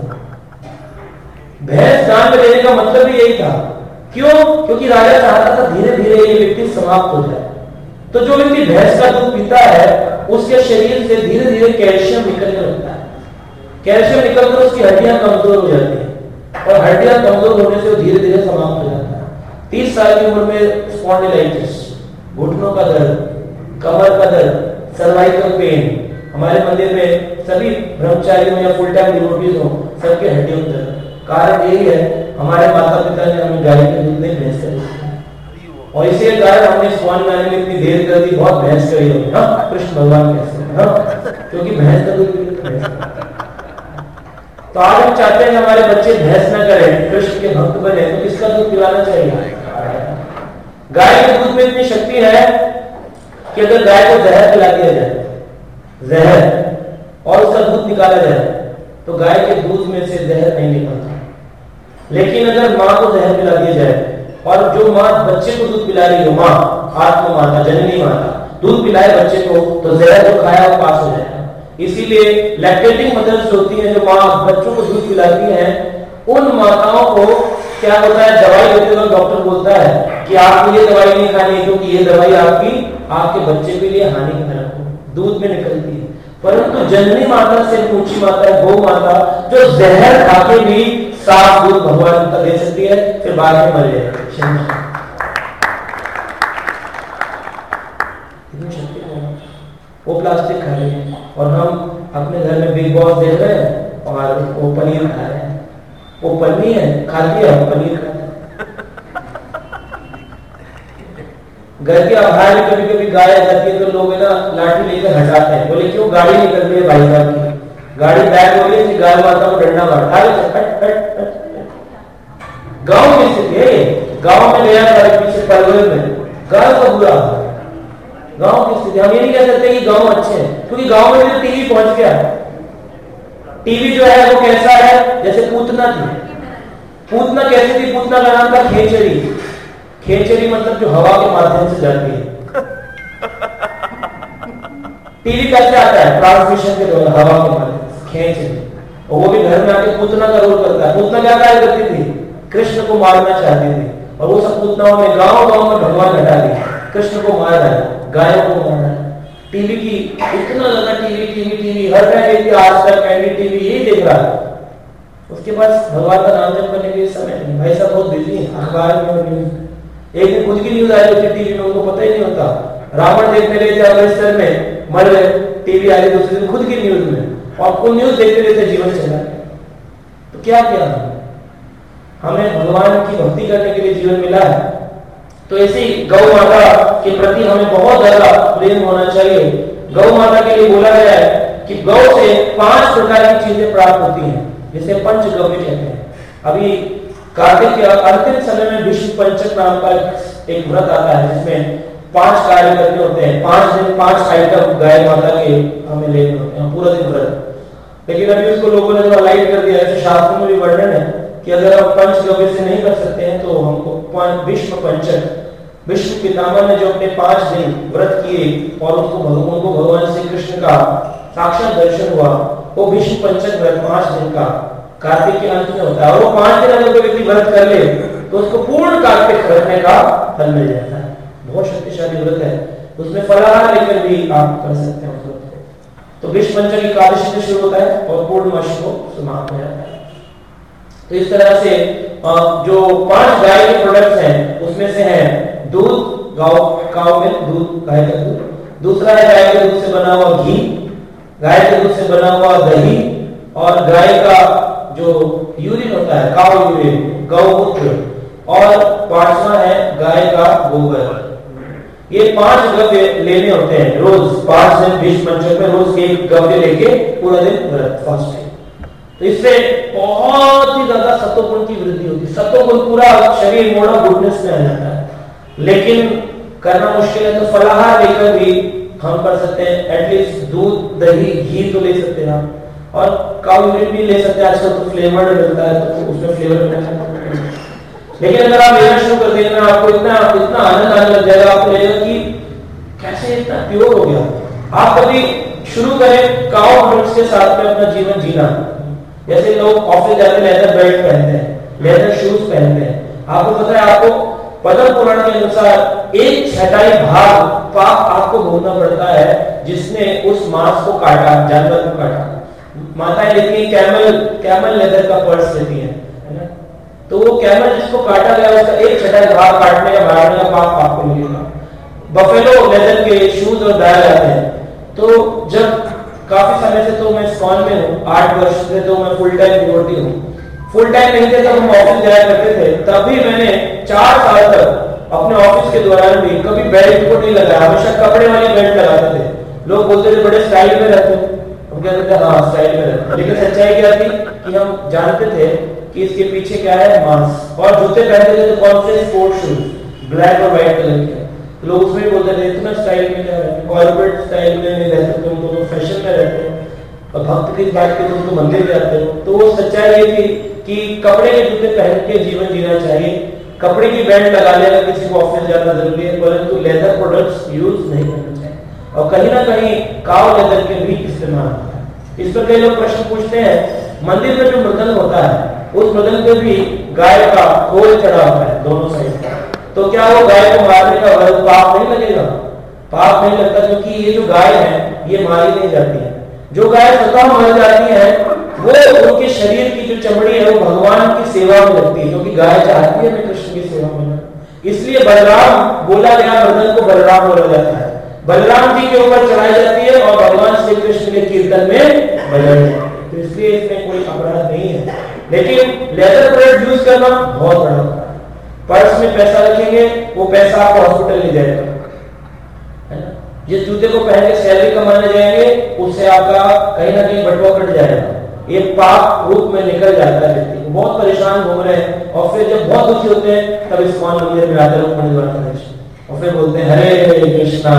भैंस दान में देने का मतलब भी यही था। क्यों? क्योंकि राजा चाहता था धीरे धीरे ये व्यक्ति समाप्त हो जाए। तो जो व्यक्ति भैंस का दूध पीता है, उसके शरीर से धीरे धीरे कैल्शियम निकलने लगता है। कैल्शियम निकलकर उसकी हड्डियां कमजोर हो जाती हैं, और हड्डियां कमजोर होने से वो धीरे धीरे समाप्त हो जाता है। 30 साल की उम्र में स्पॉन्डिलाइटिस, घुटनों का दर्द, कमर का दर्द, सर्वाइकल पेन। हमारे मंदिर में सभी ब्रह्मचारियों या फुल टाइम डिवोटीज हो, सबके हड्डियों में दर्द। कारण यही है, हमारे माता पिता ने हमें गाय के दूध नहीं, भैंस का दूध, और इसी कारण हमने स्वान गाने में इतनी देर कर दी, बहुत भैंस करी होगी। हाँ, कृष्ण भगवान कैसे, क्योंकि भैंस का दूध। तो आज हम चाहते हैं कि हमारे बच्चे भैंस न करें, कृष्ण के भक्त बने, तो किसका दूध पिलाना चाहिए? गाय के दूध में इतनी शक्ति है कि अगर गाय को जहर पिला दिया जाए, जहर, और उसका दूध निकाला जाए, तो गाय के दूध में से जहर नहीं निकलता। लेकिन अगर माँ को जहर पिला दिया जाए, और जो माँ बच्चे को दूध पिला रही हो, माँ आत्मा माता, जननी माता दूध पिलाए बच्चे को, तो जहर जो खाया वो पास हो जाएगा। इसीलिए लैक्टेटिंग मदर्स होती हैं, जो माँ बच्चों को दूध पिलाती हैं, उन माताओं को क्या होता है, दवाई देते वक्त डॉक्टर बोलता है कि आपको ये दवाई नहीं खानी है, क्योंकि ये दवाई आपके बच्चे के लिए हानिकारक हो, दूध में निकलती है। परंतु जननी माता से ऊंची माता है गौ माता, जो जहर खाके भी साफ दूध भगवान का दे सकती है, फिर बाद में मर जाए। वो प्लास्टिक खा रहे हैं, और हम अपने घर में बिग बॉस देख रहे हैं और वो पनीर खा रहे हैं। वो पनीर है खाती है, पनीर खाते हैं। घर के आभार में कभी कभी गाय आ जाती है, तो लोग है ना लाठी लेकर हटाते हैं, बोले क्यों, गाड़ी निकल रही है भाई साहब की, गाड़ी बैक हो गई, गाय माता को डंडा मार। गांव में स्थिति है, गांव में गया था पीछे परवल में, गाय का बुरा गांव की स्थिति। हम ये नहीं कह सकते कि गांव अच्छे हैं, क्योंकि गांव में भी टीवी पहुंच गया। टीवी जो है वो कैसा है, जैसे पूतना थी। पूतना कैसी थी? पूतना का नाम था खेचरी। खेचरी मतलब जो हवा के माध्यम से जाती है। टीवी कैसे आता है? ट्रांसमिशन के द्वारा, हवा के माध्यम से, खेचरी। और वो भी घर में आके पूतना का रोल करता है। पूतना क्या कार्य करती थी? कृष्ण को मारना चाहती थी, और वो सब पूतनाओं में गांव गांव में भगवान हटा दिया, कृष्ण को मार रहा है, गायों को मार रहा है। टीवी की इतना ज्यादा टीवी हर टाइम आज तक एनडी टीवी यही देख रहा है। उसके पास भगवान का नाम जप करने के लिए समय नहीं। भाई साहब बहुत बिजी है, अखबार में न्यूज, एक दिन खुद की न्यूज आई होती टीवी में, उनको पता ही नहीं होता। रावण देखने गए थे अमृतसर में, मर गए, टीवी आई दूसरे दिन खुद की न्यूज में, और कुछ न्यूज देखते रहते जीवन चला। तो क्या किया हमें भगवान की भक्ति करने के लिए जीवन मिला है, तो ऐसी गौ माता के प्रति हमें बहुत ज्यादा प्रेम होना चाहिए। गौ माता के लिए बोला गया है कि गौ से 5 प्रकार की चीजें प्राप्त होती हैं, जिसे पंचगव्य कहते हैं। अभी कार्तिक के अंतिम समय में विष्णु पंचक नाम का एक व्रत आता है, जिसमें 5 कार्य करने होते हैं, 5 दिन 5 आइटम गाय माता के हमें लेने होते हैं पूरा दिन व्रत। लेकिन अभी उसको लोगों ने जो लाइट कर दिया है, शास्त्रों में भी वर्णन है कि अगर हम पंचगव्य से नहीं कर सकते हैं तो हमको विश्व पंचक, विश्व पितामह ने जो अपने 5 दिन व्रत किए और उसको भगवान श्री कृष्ण का साक्षात दर्शन हुआ, वो विश्व पंचक व्रत 5 दिन का कार्तिक के अंत में होता है। और वो 5 दिन अगर कोई व्यक्ति व्रत कर ले तो उसको पूर्ण कार्तिक करने का फल मिल जाता है। बहुत शक्तिशाली व्रत है, उसमें फलाहार लेकर भी आप कर सकते हैं उस व्रत को। तो विश्व पंचक एकादशी से शुरू होता है और पूर्णमासी को समाप्त हो जाता है। तो इस तरह से जो 5 गाय के प्रोडक्ट्स हैं उसमें से है दूध, काऊ मिल्क, दूध, गाय का दूध। दूसरा है गाय के दूध से बना हुआ घी, गाय के दूध से बना हुआ दही, और गाय का जो यूरिन होता है, काऊ यूरिन, गौमूत्र, और 5वां है गाय का गोबर। ये 5 गव्य लेने होते हैं रोज, 5 दिन विश्व पंचक में रोज एक गव्य लेके पूरा दिन व्रत फास्ट। तो इससे बहुत ही ज्यादा सत्वगुण की वृद्धि होती है, सत्वगुण पूरा शरीर मोड़ा गुडनेस में आ जाता है। लेकिन करना मुश्किल है तो फलाहार लेकर भी हम कर सकते हैं। एटलीस्ट दूध, दही, घी तो ले सकते हैं आप, और काऊ यूरिन भी ले सकते हैं। आजकल तो फ्लेवर्ड मिलता है तो उसमें फ्लेवर मिलता है। लेकिन अगर आप लेना शुरू कर देंगे ना, आपको इतना आनंद आने लग जाएगा, आपको लगेगा कि कैसे इतना प्योर हो गया। आप कभी शुरू करें काऊ प्रोडक्ट्स के साथ में अपना जीवन जीना। जैसे लोग ऑफिस जाते लेदर बेल्ट पहनते हैं, लेदर शूज पहनते हैं। आपको पता है, आपको पद्म पुराण के अनुसार 1/6 भाग पाप आपको भोगना पड़ता है जिसने उस मांस को काटा, जानवर को काटा। माताएं लेती है कैमल लेदर का पर्स लेती है ना, तो वो कैमल जिसको काटा गया उसका 1/6 भाग काटने का, मारने का पाप आपको मिलेगा। बफेलो लेदर के शूज और बैग आते हैं। तो जब काफी समय से तो मैं इस्कॉन में हूँ, 8 वर्ष से तो मैं फुल टाइम डिवोटी हूँ। फुल टाइम नहीं थे तब हम ऑफिस जाया करते थे, तभी मैंने 4 साल तक अपने ऑफिस के दौरान भी कभी बेल्ट को नहीं लगाया, हमेशा कपड़े वाली बेल्ट लगाते थे। लोग बोलते थे बड़े स्टाइल में रहते हो, हम कहते थे हाँ स्टाइल में रहते। लेकिन सच्चाई क्या थी कि हम जानते थे कि इसके पीछे क्या है, मांस। और जूते पहनते थे तो कौन से, स्पोर्ट्स शूज, ब्लैक और व्हाइट कलर के। लोग उसमें बोलते थे इतना स्टाइल में क्या रहते, कॉर्पोरेट स्टाइल में नहीं रहते तुम, तो फैशन में रहते हो, और भक्त की बात के तुम तो मंदिर जाते हो। तो वो सच्चाई ये थी कि कपड़े के जूते पहन के जीवन जीना चाहिए। कपड़े की बेल्ट लगा लेना किसी को ऑफिस जाना जरूरी है, परंतु लेदर प्रोडक्ट्स यूज नहीं करना चाहिए। और कहीं ना कहीं काऊ लेदर के भी इस्तेमाल होता है। इस पर कई लोग प्रश्न पूछते हैं, मंदिर में जो मृदंग होता है उस मृदंग पे भी गाय का खोल चढ़ा होता है दोनों साइड का, तो क्या वो गाय को मारने का पाप नहीं लगेगा? पाप नहीं लगता, क्योंकि ये जो गाय है ये मारी नहीं जाती है। जो गाय स्वतः मर जाती है वो उनके शरीर की जो चमड़ी है वो भगवान की सेवा में लगती है, क्योंकि गाय चाहती है मैं कृष्ण की सेवा में। इसलिए बलराम बोला गया, मृदंग को बलराम बोला जाता है। बलराम जी के ऊपर चढ़ाई जाती है और भगवान श्री कृष्ण के कीर्तन में बजाई जाती है। तो इसलिए इसमें कोई अपराध नहीं है। लेकिन लेदर प्रोडक्ट यूज करना बहुत बड़ा अपराध है। पर्स में पैसा रखेंगे, वो पैसा आपको हॉस्पिटल ले जाएगा, है ना। जिस जूते को पहन के सैलरी कमाने जाएंगे उससे आपका कहीं ना कहीं बटुआ कट जाएगा। ये पाप रूप में निकल जाता है व्यक्ति, बहुत परेशान घूम रहे हैं। और फिर जब बहुत दुखी होते हैं तब इस्कॉन मंदिर में आते लोग और फिर बोलते हैं हरे कृष्णा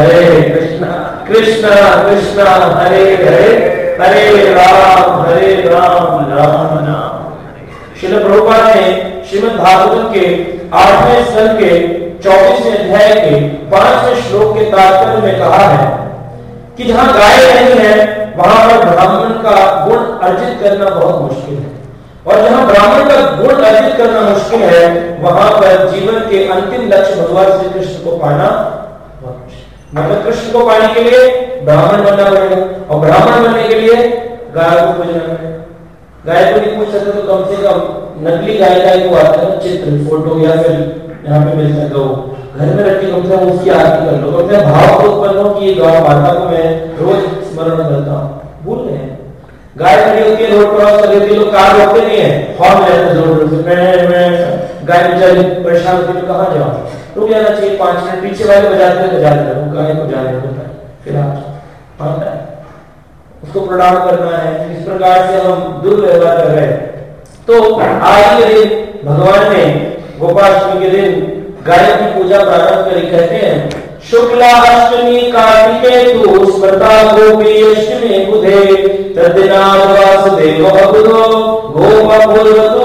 कृष्णा कृष्णा हरे हरे, हरे राम राम राम। श्रील प्रभुपाद ने श्रीमद् भागवतम के 8वें स्कंद के 24वें अध्याय के 5वें श्लोक के तात्पर्य में कहा है कि जहां गाय नहीं है वहां पर ब्राह्मण का गुण अर्जित करना बहुत मुश्किल है, और जहां ब्राह्मण का गुण अर्जित करना मुश्किल है वहां पर जीवन के अंतिम लक्ष्य भगवान श्री कृष्ण को पाना बहुत मुश्किल। मतलब कृष्ण को पाने के लिए ब्राह्मण बनना पड़ेगा, और ब्राह्मण बनने के लिए गाय को पूजना पड़ेगा। गाय को नहीं पूछ सकते तो कम से कम नकली गाय का एक आता है चित्र, फोटो, या फिर यहाँ पे मिल सकता हो घर में रख के कम से कम उसकी आरती कर लो, कम से कम भाव को उत्पन्न हो कि ये गौ माता को मैं रोज स्मरण करता हूँ। भूल गए गाय खड़ी होती है, रोड क्रॉस कर देती है, लोग कार रोकते नहीं है, हॉर्न रहते जोर से, मैं गाय बेचारी परेशान होती है, कहाँ जाओ, रुक जाना चाहिए 5 मिनट, पीछे वाले बजाते रहो, गाय को जाने होता है, फिर आप आता है उसको प्रणाम करना है। इस प्रकार से हम दुर्व्यवहार कर रहे हैं। तो आज के दिन भगवान ने गोपाष्टमी के दिन गाय की पूजा प्रारंभ करी। कहते हैं शुक्ला अष्टमी कार्तिके तु स्मृता गोपी अष्टमी बुधे तद्दिनाद वासुदेव बुधो गोपपूर्वतु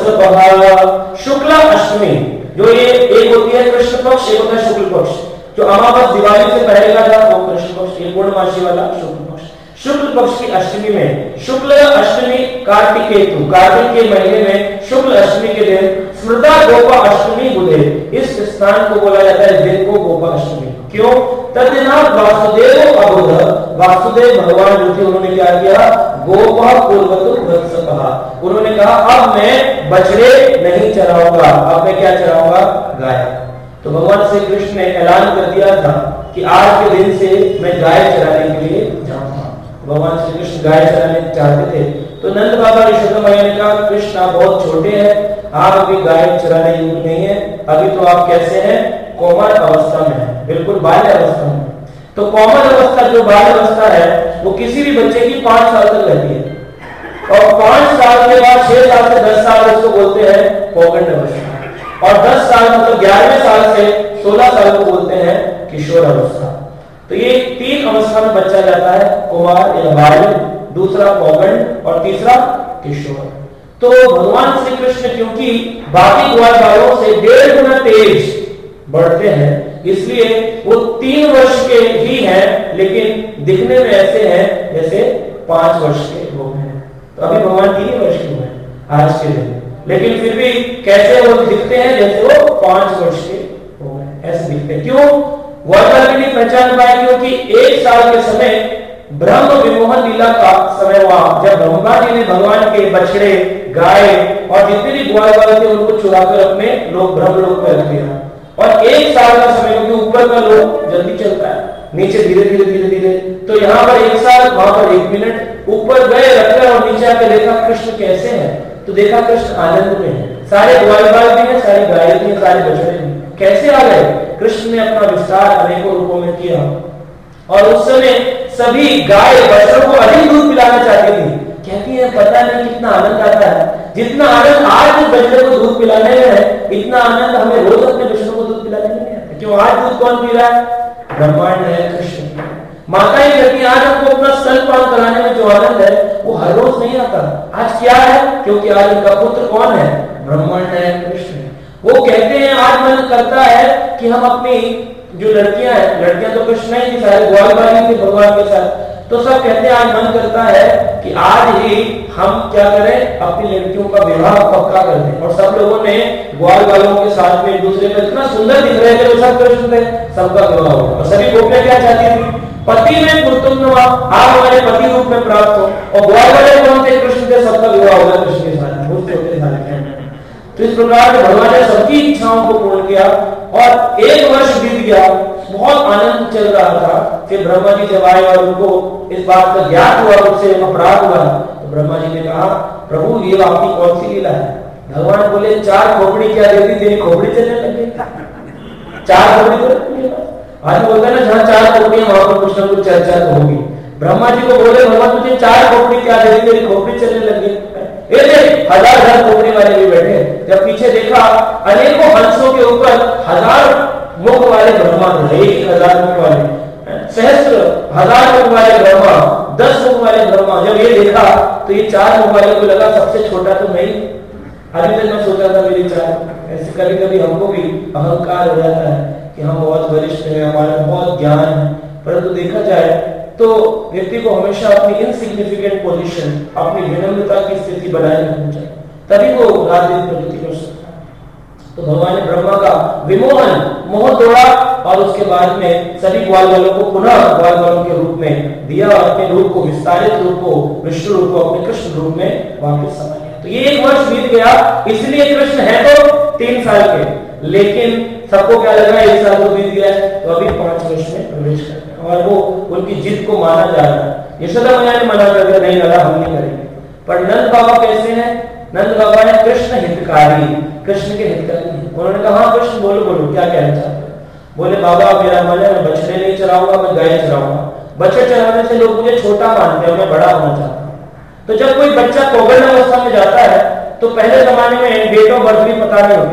वत्सपः। शुक्ला अष्टमी जो ये एक होती है कृष्ण पक्ष, एक होता है शुक्ल पक्ष। जो अमावस दिवाली से पहले का था वो कृष्ण पक्ष, ये पूर्णमासी वाला शुक्ल पक्ष। शुक्ल पक्ष की अष्टमी में शुक्ल अष्टमी कार्तिकेतु, कार्तिक के महीने में शुक्ल अष्टमी के दिन स्मृता गोपा अष्टमी बुधे, इस स्थान को बोला जाता है दिन को गोपा अष्टमी। क्यों? तद्दिनाद वासुदेव अबुध, वासुदेव भगवान जो थे उन्होंने क्या किया? गोपा पूर्वतु वत्सपः, उन्होंने कहा अब मैं बछड़े नहीं चराऊंगा, अब मैं क्या चराऊंगा? गाय। तो भगवान श्री कृष्ण ने ऐलान कर दिया था कि आज के दिन से मैं गाय चराने के लिए जाऊंगा। भगवान श्री कृष्ण गाय चराने चाहते थे तो नंद बाबा यशोदा मैया ने कहा कृष्ण आप बहुत छोटे हैं, आप अभी गाय चराने योग्य नहीं है, अभी तो आप कैसे हैं? कोमल अवस्था में है, बिल्कुल बाल्य अवस्था में। तो कोमल अवस्था जो बाल्य अवस्था है वो किसी भी बच्चे की 5 साल तक रहती है और 5 साल के बाद 6 साल से 10 साल उसको बोलते हैं पौगंड अवस्था और 10 साल मतलब 11वें साल से 16 साल को बोलते हैं किशोर अवस्था। तो ये 3 अवस्था में बच्चा जाता है, कुमार या बाल्य, दूसरा पौगंड और तीसरा किशोर। तो भगवान श्री कृष्ण क्योंकि बाकी ग्वाल बालों से 1.5 गुना तेज बढ़ते हैं इसलिए वो 3 वर्ष के ही हैं लेकिन दिखने में ऐसे हैं जैसे 5 वर्ष के लोग हैं। तो अभी भगवान 3 वर्ष के हुए आज के दिन, लेकिन फिर भी कैसे वो दिखते हैं जैसे वो 5 वर्ष के हो गए, ऐसे दिखते हैं। क्यों? ग्वाल भी नहीं पहचान पाए क्योंकि 1 साल के समय ब्रह्म विमोहन लीला का समय हुआ जब ब्रह्मा जी ने भगवान के बछड़े, गाय और जितने भी ग्वाल बाल थे उनको चुराकर अपने लोग ब्रह्म लोक में रख दिया। और 1 साल का समय क्योंकि ऊपर का लोग जल्दी चलता है, नीचे धीरे धीरे धीरे धीरे, तो यहाँ पर 1 साल, वहां पर 1 मिनट, ऊपर गए रखे और नीचे आकर देखा कृष्ण कैसे हैं, तो देखा कृष्ण आनंद में है, सारे ग्वाल बाल भी हैं, सारी गाय भी हैं, सारे बछड़े भी। कैसे आ गए? कृष्ण ने अपना विस्तार अनेकों रूपों में किया और उस समय सभी गाय बछड़ों को अधिक दूध पिलाना चाहती थी। कहती है पता नहीं कितना आनंद आता है, जितना आनंद आज बछड़े को दूध पिलाने में है इतना आनंद हमें रोज अपने बछड़ों को दूध पिलाने में नहीं आता। क्यों? आज दूध कौन पी रहा है? ब्रह्मांड है, कृष्ण। माता ही कहती है आज हमको अपना स्तनपान कराने में जो आनंद है वो हर रोज नहीं आता। आज क्या है? क्योंकि आज उनका पुत्र कौन है? ब्रह्मांड है, कृष्ण। वो कहते हैं आज मन करता है कि हम अपनी जो लड़कियां हैं, लड़कियां तो कृष्ण ही थी, सारे ग्वाल बाल थे भगवान के साथ, तो सब कहते हैं आज मन करता है कि आज ही हम क्या करें, अपनी लड़कियों का विवाह पक्का कर दें। और सब लोगों ने ग्वाल बालों के साथ में एक दूसरे में इतना सुंदर दिख रहे थे, वो सब कृष्ण थे, सबका विवाह हो। और सभी गोपियां क्या चाहती थी? पति में पुरुषोत्तम आप हमारे पति रूप में प्राप्त हो। और ग्वाल वाले कौन थे? कृष्ण थे, सबका विवाह होगा कृष्ण के साथ, बहुत छोटे सारे। तो इस प्रकार से भगवान ने सबकी इच्छाओं को पूर्ण किया और 1 वर्ष बीत गया, बहुत आनंद चल रहा था। फिर ब्रह्मा जी जब आए और उनको इस बात का ज्ञात हुआ, उससे अपराध हुआ, तो ब्रह्मा जी ने कहा प्रभु ये आपकी कौन सी लीला है? भगवान बोले 4 खोपड़ी क्या देती, तेरी खोपड़ी चलने लगी। 4 खोपड़ी तो आज बोलता है ना जहाँ 4 खोपड़ी वहां पर कुछ ना कुछ चर्चा तो होगी। ब्रह्मा जी को बोले भगवान तुझे 4 खोपड़ी क्या देती, तेरी खोपड़ी चलने लगी। 1000 खोपड़ी वाले भी बैठे, जब पीछे देखा अनेकों हंसों के ऊपर 1000 मुख वाले ब्रह्मा थे, 1000 मुख वाले, सहस्त्र 1000 मुख वाले ब्रह्मा, 10 मुख वाले ब्रह्मा। जब ये देखा तो ये 4 मुख वाले को लगा सबसे छोटा तो मैं ही। अभी तक मैं सोचा था मेरी 4, ऐसे कभी कभी हमको भी अहंकार हो जाता है कि हम बहुत वरिष्ठ हैं, हमारा बहुत ज्ञान है, परंतु देखा जाए तो व्यक्ति को हमेशा अपनी इनसिग्निफिकेंट पोजीशन, अपनी विनम्रता की स्थिति बनाए रखनी चाहिए, तभी वो राजनीतिक प्रगति कर सकता है। तो भगवान ने ब्रह्मा का विमोहन, मोह तोड़ा और उसके बाद में सभी ग्वाल बालों को पुनः ग्वाल बालों के रूप में दिया और अपने रूप को, विस्तारित रूप को, विष्णु रूप को अपने कृष्ण रूप में वापस समा लिया। तो ये 1 वर्ष बीत गया, इसलिए कृष्ण है तो 3 साल के, लेकिन सबको क्या लगा 1 साल तो बीत गया, तो अभी 5 वर्ष में प्रवेश करते हैं। और वो उनकी जिद को माना जा रहा है। यशोदा मैया ने मना कर दिया नहीं दादा हम नहीं करेंगे। पर नंद बाबा कैसे हैं? नंद बाबा है कृष्ण हितकारी, कृष्ण के हितकारी हैं। उन्होंने कहा हाँ कृष्ण बोलो बोलो क्या कहना चाहते हो? बोले बाबा मेरा मन है मैं बछड़े नहीं चराऊंगा, मैं गाय चराऊंगा। बछड़े चराने से लोग मुझे छोटा मानते हैं, मैं बड़ा होना चाहता हूँ। तो जब कोई बच्चा कोगल अवस्था में जाता है तो पहले जमाने में डेट ऑफ बर्थ भी पता नहीं होती थी,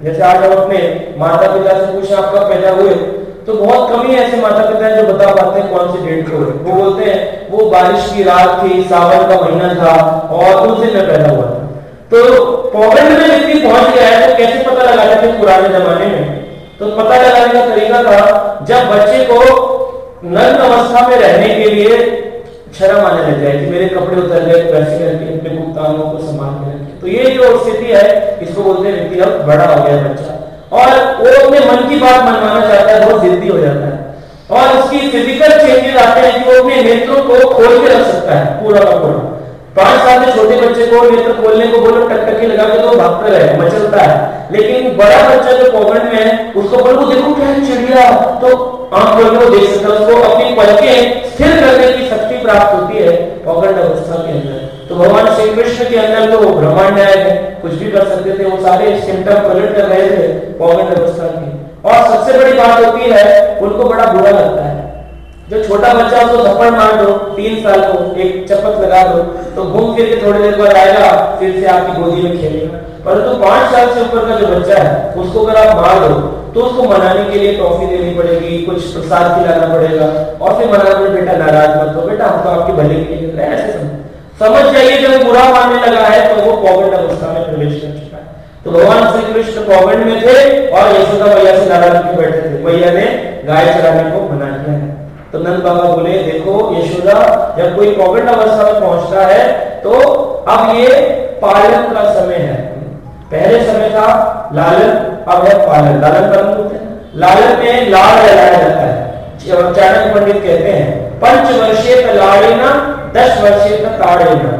जैसे आज हम अपने माता पिता से पूछे आप कब पैदा हुए, तो बहुत कम ही ऐसे माता पिता हैं जो बता पाते हैं कौन सी डेट को हुए। वो बोलते हैं वो बारिश की रात थी, सावन का महीना था और उस दिन मैं पैदा हुआ था। तो पॉकेट में व्यक्ति पहुंच गया है तो कैसे पता लगाते थे पुराने जमाने में? तो पता लगाने का तरीका था जब बच्चे को नग्न अवस्था में रहने के लिए शर्म आने लग जाए कि मेरे कपड़े उतर गए, वैसे करके अपने कुप्तानों को संभाल के रखे। तो ये जो स्थिति है इसको बोलते हैं व्यक्ति अब बड़ा हो गया बच्चा और वो अपने मन की बात मनवाना चाहता है, बहुत जिद्दी हो जाता है और उसकी फिजिकल चेंजेस आते हैं कि वो अपने नेत्रों को खोल के रख सकता है पूरा का पूरा। 5 साल के छोटे बच्चे को नेत्र खोलने को बोलो टकटकी लगा के तो भागता रहे, मचलता है, लेकिन बड़ा बच्चा जो पॉकेट में है उसको बोलो देखो क्या है चिड़िया, तो आंख खोल के वो देख सकता है, उसको अपनी पलकें स्थिर करने की शक्ति प्राप्त होती है पॉकेट अवस्था के अंदर। तो भगवान श्री कृष्ण के अंदर तो ब्रह्मांड है, कुछ भी कर सकते थे, वो सारे सिम्टम पलट कर रहे थे पॉकेट अवस्था की। और सबसे बड़ी बात होती है उनको बड़ा बुरा लगता है जो छोटा बच्चा उसको थप्पड़ मार दो, 3 साल को एक चपत लगा दो तो घूम फिर के थोड़ी देर बाद आएगा, फिर से आपकी गोदी में खेलेगा। परंतु 5 साल से ऊपर का जो बच्चा है उसको अगर आप मार दो तो उसको मनाने के लिए टॉफी देनी पड़ेगी, कुछ प्रसाद खिलाना पड़ेगा और फिर मना कर बेटा नाराज मत हो, बेटा हम तो आपके भले के लिए कर रहे हैं, ऐसे समझ जाइए। जब बुरा मानने लगा है तो वो पॉकेट अवस्था में प्रवेश कर चुका है। तो भगवान श्री कृष्ण पॉकेट में थे और यशोदा मैया से नाराज होकर बैठे थे, मैया ने गाय चराने को मना किया है। तो नंद बाबा बोले देखो यशोदा, जब कोई पॉकेट अवस्था में पहुंचता है तो अब ये पालन का समय है। पहले समय था लालन, अब है पालन। लालन पालन बोलते हैं, लालन में लाड़ लगाया जाता है। चाणक्य पंडित कहते हैं 5 वर्षीय लाड़ेना 10 वर्षीय ताड़ेना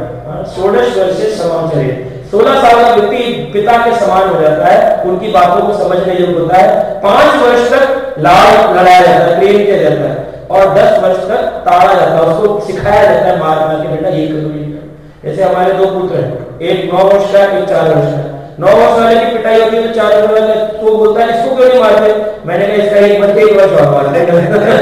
16 वर्षीय समाचरे। 16 साल का व्यक्ति पिता के समान हो जाता है, उनकी बातों को समझने योग्य होता है। 5 वर्ष तक लाड़ लड़ाया जाता है, प्रेम किया जाता है और 10 वर्ष तक ताड़ा जाता है, उसको सिखाया जाता है मारना के बेटा ये करो ये करो। जैसे हमारे 2 पुत्र हैं, एक 9 वर्ष का एक 4 वर्ष का। 9 वर्ष वाले की पिटाई होती है तो 4 वर्ष वाले तो बोलता है इसको क्यों नहीं मारते? मैंने कहा इसका एक बच्चे 1 वर्ष और मार देंगे।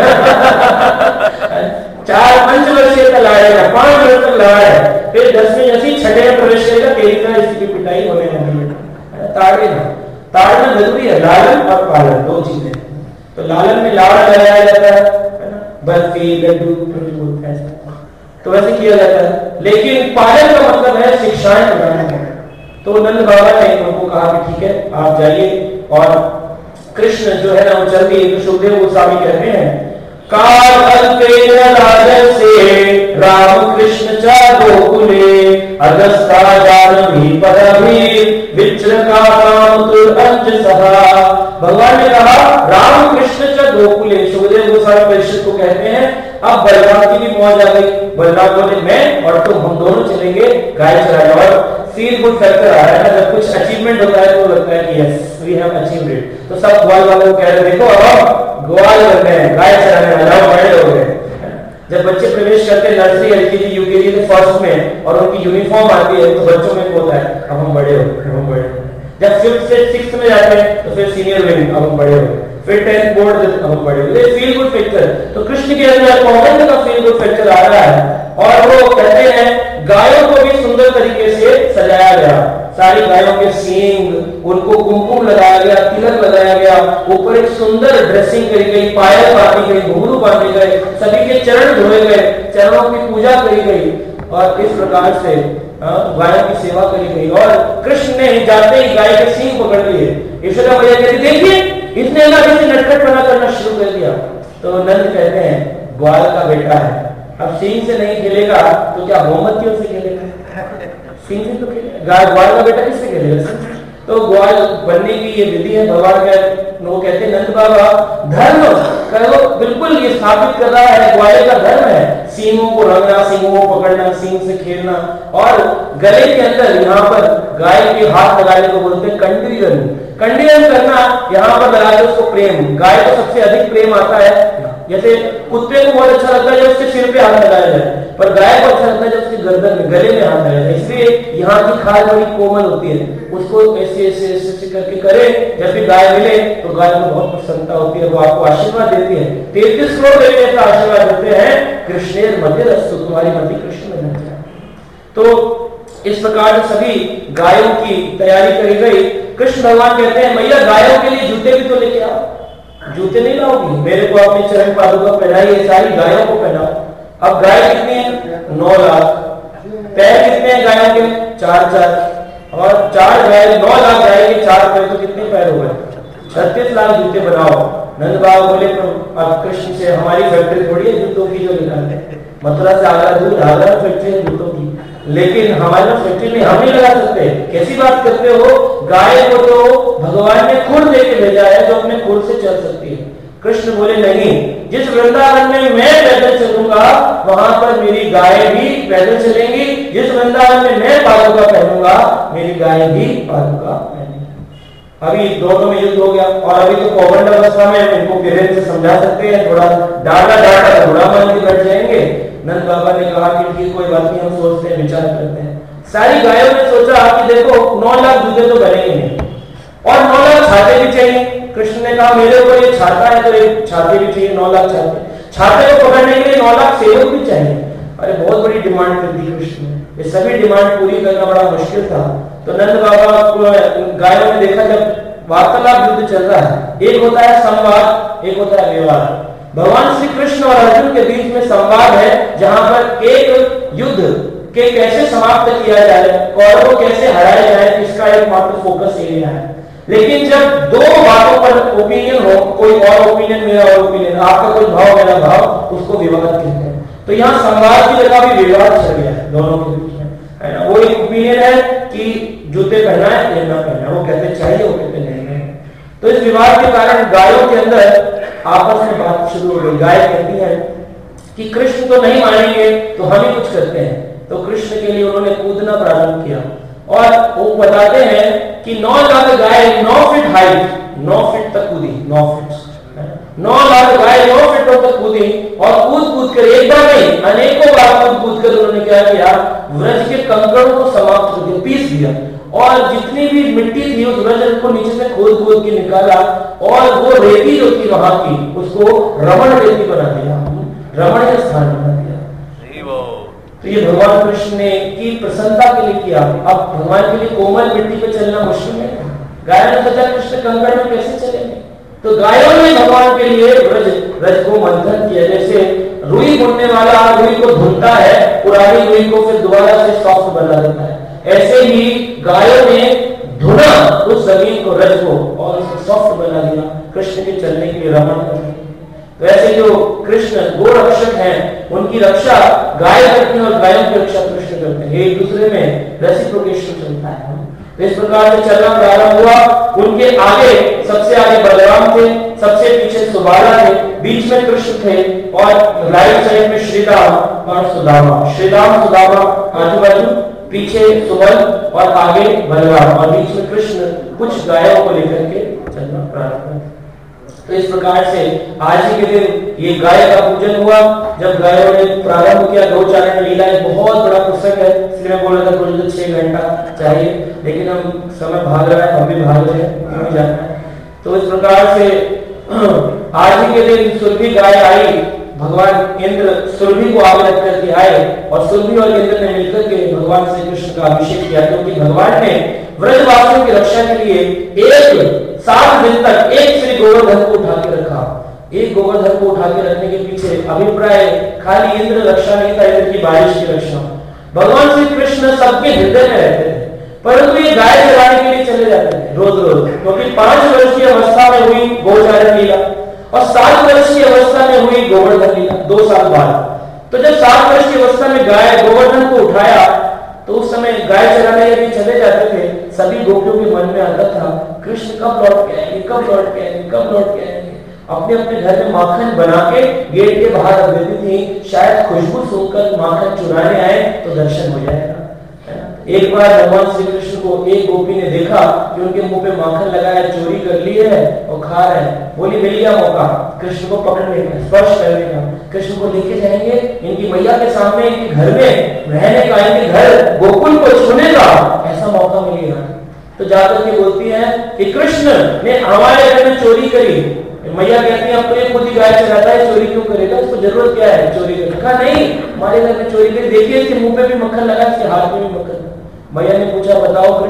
4-5 वर्षीय का लाड़ेगा, 5 वर्ष तक लड़ा है, फिर 10वीं जैसी 6ठे में प्रवेश करेगा, तेरी तरह इसकी पिटाई होने लगी है। ताड़ना जरूरी है, लालन और पालन 2 चीजें। तो लालन में लाड़ लगाया जाता है ना, बर्फी लड्डू बोलते हैं, तो वैसे किया जाता है। लेकिन पालन का मतलब है शिक्षाएं प्रदान। तो नंद बाबा ने उनको कहा कि ठीक है आप जाइए, और कृष्ण जो है ना वो चल दिए। तो सुखदेव गोस्वामी कहते हैं से राम कृष्ण चा गोकुले अगस्ता जानवी पदभी विचरका काम तुर अंज सहा। भगवान ने कहा राम कृष्ण चा गोकुले। सुखदेव गोस्वामी परिषद को कहते हैं अब बलराम की भी मौज आ गई। बलराम बोले मैं और तुम हम दोनों चलेंगे गाय चराने। और फील गुड फैक्टर आ रहा है ना, जब कुछ अचीवमेंट होता है तो लगता है कि yes we have achieved it. तो सब ग्वाल वालों को कह रहे देखो अब ग्वाल बन गए, गाय चराने वाले बड़े हो गए। जब बच्चे प्रवेश करते हैं नर्सरी एलकेजी यूकेजी के फर्स्ट में और उनकी यूनिफॉर्म आती है तो बच्चों में होता है अब हम बड़े हो गए, हम बड़े हो गए। जब 5th से 6th में जाते हैं तो फिर सीनियर विंग अब हम बड़े हो गए, फिर 10th बोर्ड अब हम बड़े हो गए। फील गुड फैक्टर, तो कृष्ण के अंदर पॉकेट का फील गुड फैक्टर आ रहा है। और वो कहते हैं गायों को भी सुंदर तरीके से सजाया गया, सारी गायों के सींग, उनको कुमकुम लगाया गया, तिलक लगाया गया, ऊपर एक सुंदर ड्रेसिंग करी गई, पायल बांधी गई, घुंघरू बांधे गए, सभी के चरण धोए गए, चरणों की पूजा करी गई और इस प्रकार से गायों की सेवा करी गई। और कृष्ण ने जाते ही गाय के सींग पकड़ लिए। यशोदा मैया कहती देखिए इसने ना किसी नटखटपना करना शुरू कर दिया। तो नंद कहते हैं ग्वाल का बेटा है, अब सींग से नहीं खेलेगा तो क्या मोमबत्तियों से खेलेगा? सींग से तो खेलेगा, ग्वाल का बेटा किससे खेलेगा? तो ग्वाल बनने की ये विधि है। भगवान का लोग कहते हैं नंद बाबा धर्म करो, बिल्कुल ये स्थापित कर रहा है, ग्वाले का धर्म है सींगों को रंगना, सींगों को पकड़ना, सींग से खेलना। और गले के अंदर यहाँ पर गाय के हाथ लगाने को बोलते हैं कंडीरन। कंडीरन करना यहाँ पर लगा के उसको प्रेम, गाय को सबसे अधिक प्रेम आता है। जैसे कुत्ते को बहुत अच्छा लगता है जब उसके सिर पे हाथ लगाया जाए, पर गाय को अच्छा लगता है जब उसके गर्दन में, गले में हाथ लगाया जाए। इसलिए यहाँ की खाल बड़ी कोमल होती है, उसको ऐसे ऐसे ऐसे करके करे, जब भी गाय मिले तो गाय को बहुत प्रसन्नता होती है, वो आपको आशीर्वाद देती है। 33 श्लोक ऐसा आशीर्वाद देते हैं कृष्णेर मध्य रस्तु, तुम्हारी मध्य कृष्ण में। तो इस प्रकार सभी गायों की तैयारी करी गई कृष्ण भगवान कहते हैं मैया गायों के लिए जूते भी तो लेके आओ। जूते नहीं लाओगी, मेरे को अपने चरण पादुका पहनाई, सारी गायों को पहनाओ। अब गाय कितनी है? 9 लाख। पैर कितने हैं गायों के? 4 और 4 गाय, 9 लाख गाय के 4 पैर, तो कितने पैर हो गए? 36 लाख जूते बनाओ। नंद बाबा बोले अब कृष्ण से हमारी फैक्ट्री थोड़ी है जूतों की जो निकालते, मथुरा से आगरा दूर आगरा फैक्ट्री है जूतों की, लेकिन हमारे फैक्ट्री में हम नहीं लगा सकते। कैसी बात करते हो? गाय को तो भगवान ने खुद लेके भेजा है जो अपने खुद से चल सकती है। कृष्ण बोले नहीं, जिस वृंदावन में मैं पैदल चलूंगा वहां पर मेरी गाय भी पैदल चलेंगी, जिस वृंदावन में मैं पादुका पहनूंगा मेरी गाय भी पादुका पहनेगी। अभी दोनों में युद्ध हो गया और अभी तो पौगंड अवस्था में इनको प्रेम से समझा सकते हैं, थोड़ा डांटा थोड़ा मान के बैठ जाएंगे। नंद बाबा ने कहा कि ठीक कोई बात नहीं, हम सोचते हैं, विचार करते हैं। सारी गायों ने सोचा कि देखो 9 लाख जूते तो बनेंगे नहीं और 9 लाख छाते भी चाहिए। कृष्ण ने कहा मेरे को ये छाता है तो एक छाते भी चाहिए, 9 लाख छाते को पकड़ने के लिए 9 लाख सेवक भी चाहिए। अरे बहुत बड़ी डिमांड कर दी कृष्ण ने, ये सभी डिमांड पूरी करना बड़ा मुश्किल था। तो नंद बाबा गायों ने देखा जब वार्तालाप युद्ध चल रहा है, एक होता है संवाद, एक होता है विवाद। भगवान श्री कृष्ण और अर्जुन के बीच में संवाद है जहां पर एक युद्ध के कैसे समाप्त किया जाए, कौरवों कैसे हराया जाए, इसका एकमात्र फोकस एरिया है। लेकिन जब दो बातों पर ओपिनियन हो, कोई और ओपिनियन मेरा और ओपिनियन, आपका कोई भाव मेरा भाव, उसको विवाद कहते हैं। तो यहाँ संवाद की जगह भी विवाद चल गया है दोनों के बीच में, है ना। वो एक ओपिनियन है कि जूते पहना है या ना पहना, वो कहते चाहिए, वो कहते नहीं है। तो इस विवाद के कारण गायों के अंदर आपस में बात शुरू हो गई। गाय कहती है कि कृष्ण तो नहीं मानेंगे तो हम ही कुछ करते हैं। तो कृष्ण के लिए उन्होंने कूदना प्रारंभ किया और वो बताते हैं कि 9 लाख गाय 9 फीट हाइट, 9 फीट तक कूदी, 9 फीट 9 लाख गाय 9 फीटों तक कूदी और कूद कर एक बार नहीं अनेकों बार कूद कर उन्होंने क्या किया, व्रज के कंकड़ों को समाप्त कर दिया, पीस दिया और जितनी भी मिट्टी थी उस व्रज को नीचे से खोद के निकाला और वो रेती जो थी वहां की उसको रमण रेती बना दिया, रमण का स्थान बना दिया। तो ये भगवान कृष्ण ने की प्रसन्नता के लिए किया। अब भगवान के लिए कोमल मिट्टी पे चलना मुश्किल है, गाय ने सोचा कृष्ण कंकड़ में कैसे चलेंगे, तो गायों ने भगवान के लिए व्रज को मंथन किया। जैसे रुई बुनने वाला रुई को धुनता है, पुरानी रुई को फिर दोबारा से सॉफ्ट बना देता है, ऐसे ही गायों ने धुना उस जमीन को, रज को, और उसे सॉफ्ट बना दिया कृष्ण के चलने के लिए, रमण करने के लिए। तो ऐसे जो कृष्ण गो रक्षक हैं उनकी रक्षा गाय करते हैं और गायों की रक्षा कृष्ण करते हैं, एक दूसरे में रेसिप्रोकेशन चलता है। तो इस प्रकार से चलना प्रारंभ हुआ। उनके आगे सबसे आगे बलराम थे, सबसे पीछे सुबाला थे, बीच में कृष्ण थे और राइट साइड में श्रीराम और सुदामा, श्रीराम सुदामा आजू बाजू, पीछे सुबल और आगे बलराम और बीच में कृष्ण कुछ गायों को लेकर के चलना प्रारंभ किया। तो इस प्रकार से आज ही के दिन ये गाय का पूजन हुआ। जब गायों ने प्रारंभ किया गौ चारण लीला, एक बहुत बड़ा पुस्तक है, इसलिए मैं बोल रहा था कुछ 6 घंटा चाहिए, लेकिन हम समय भाग रहा है, हम भी भाग रहे हैं, हमें जाना है। तो इस प्रकार से आज ही के दिन सुरभि गाय आई, भगवान इंद्र सुरभि को आगे रख करके आए और सुरभि और इंद्र ने मिलकर के भगवान श्री कृष्ण का अभिषेक किया, क्योंकि भगवान ने व्रजवासियों की रक्षा के लिए एक 7 दिन तक एक श्री गोवर्धन को उठा के रखा। एक गोवर्धन को उठा के रखने के पीछे अभिप्राय खाली इंद्र रक्षा नहीं था, इंद्र की बारिश की रक्षा। भगवान श्री कृष्ण सबके हृदय में रहते थे, परंतु ये गाय चराने के लिए चले जाते थे रोज रोज, क्योंकि 5 वर्ष की अवस्था में हुई गोचारण लीला और 7 वर्ष की अवस्था में हुई गोवर्धन लीला, 2 साल बाद। तो जब 7 वर्ष की अवस्था में गाय गोवर्धन को उठाया तो उस समय गाय चराने यदि चले जाते थे, सभी गोपियों के मन में आता था कृष्ण कब लौट के आएंगे, कब लौट के आएंगे, कब लौट के आएंगे। अपने अपने घर में माखन बना के गेट के बाहर रख देती थी, शायद खुशबू सुनकर माखन चुराने आए तो दर्शन हो जाएगा। एक बार भगवान श्री कृष्ण को एक गोपी ने देखा कि उनके मुंह पे माखन लगाया, चोरी कर ली है और खा रहे हैं, बोली मिल गया मौका कृष्ण को पकड़ने का, स्पर्श करने का, कृष्ण को लेके जाएंगे इनकी मैया के सामने, इनके घर में रहने का, इनके घर गोकुल को छूने का ऐसा मौका मिलेगा। तो जाकर के बोलती है कि कृष्ण ने हमारे घर में चोरी करी। मैया कहती है अब तो ये खुद ही गाय चलाता है, चोरी क्यों करेगा, इसको जरूरत क्या है चोरी करने का। नहीं, हमारे घर में चोरी करी, देखिए इसके मुंह पे भी मक्खन लगा, इसके हाथ में भी मक्खन। मैया ने पूछा बताओ कृष्ण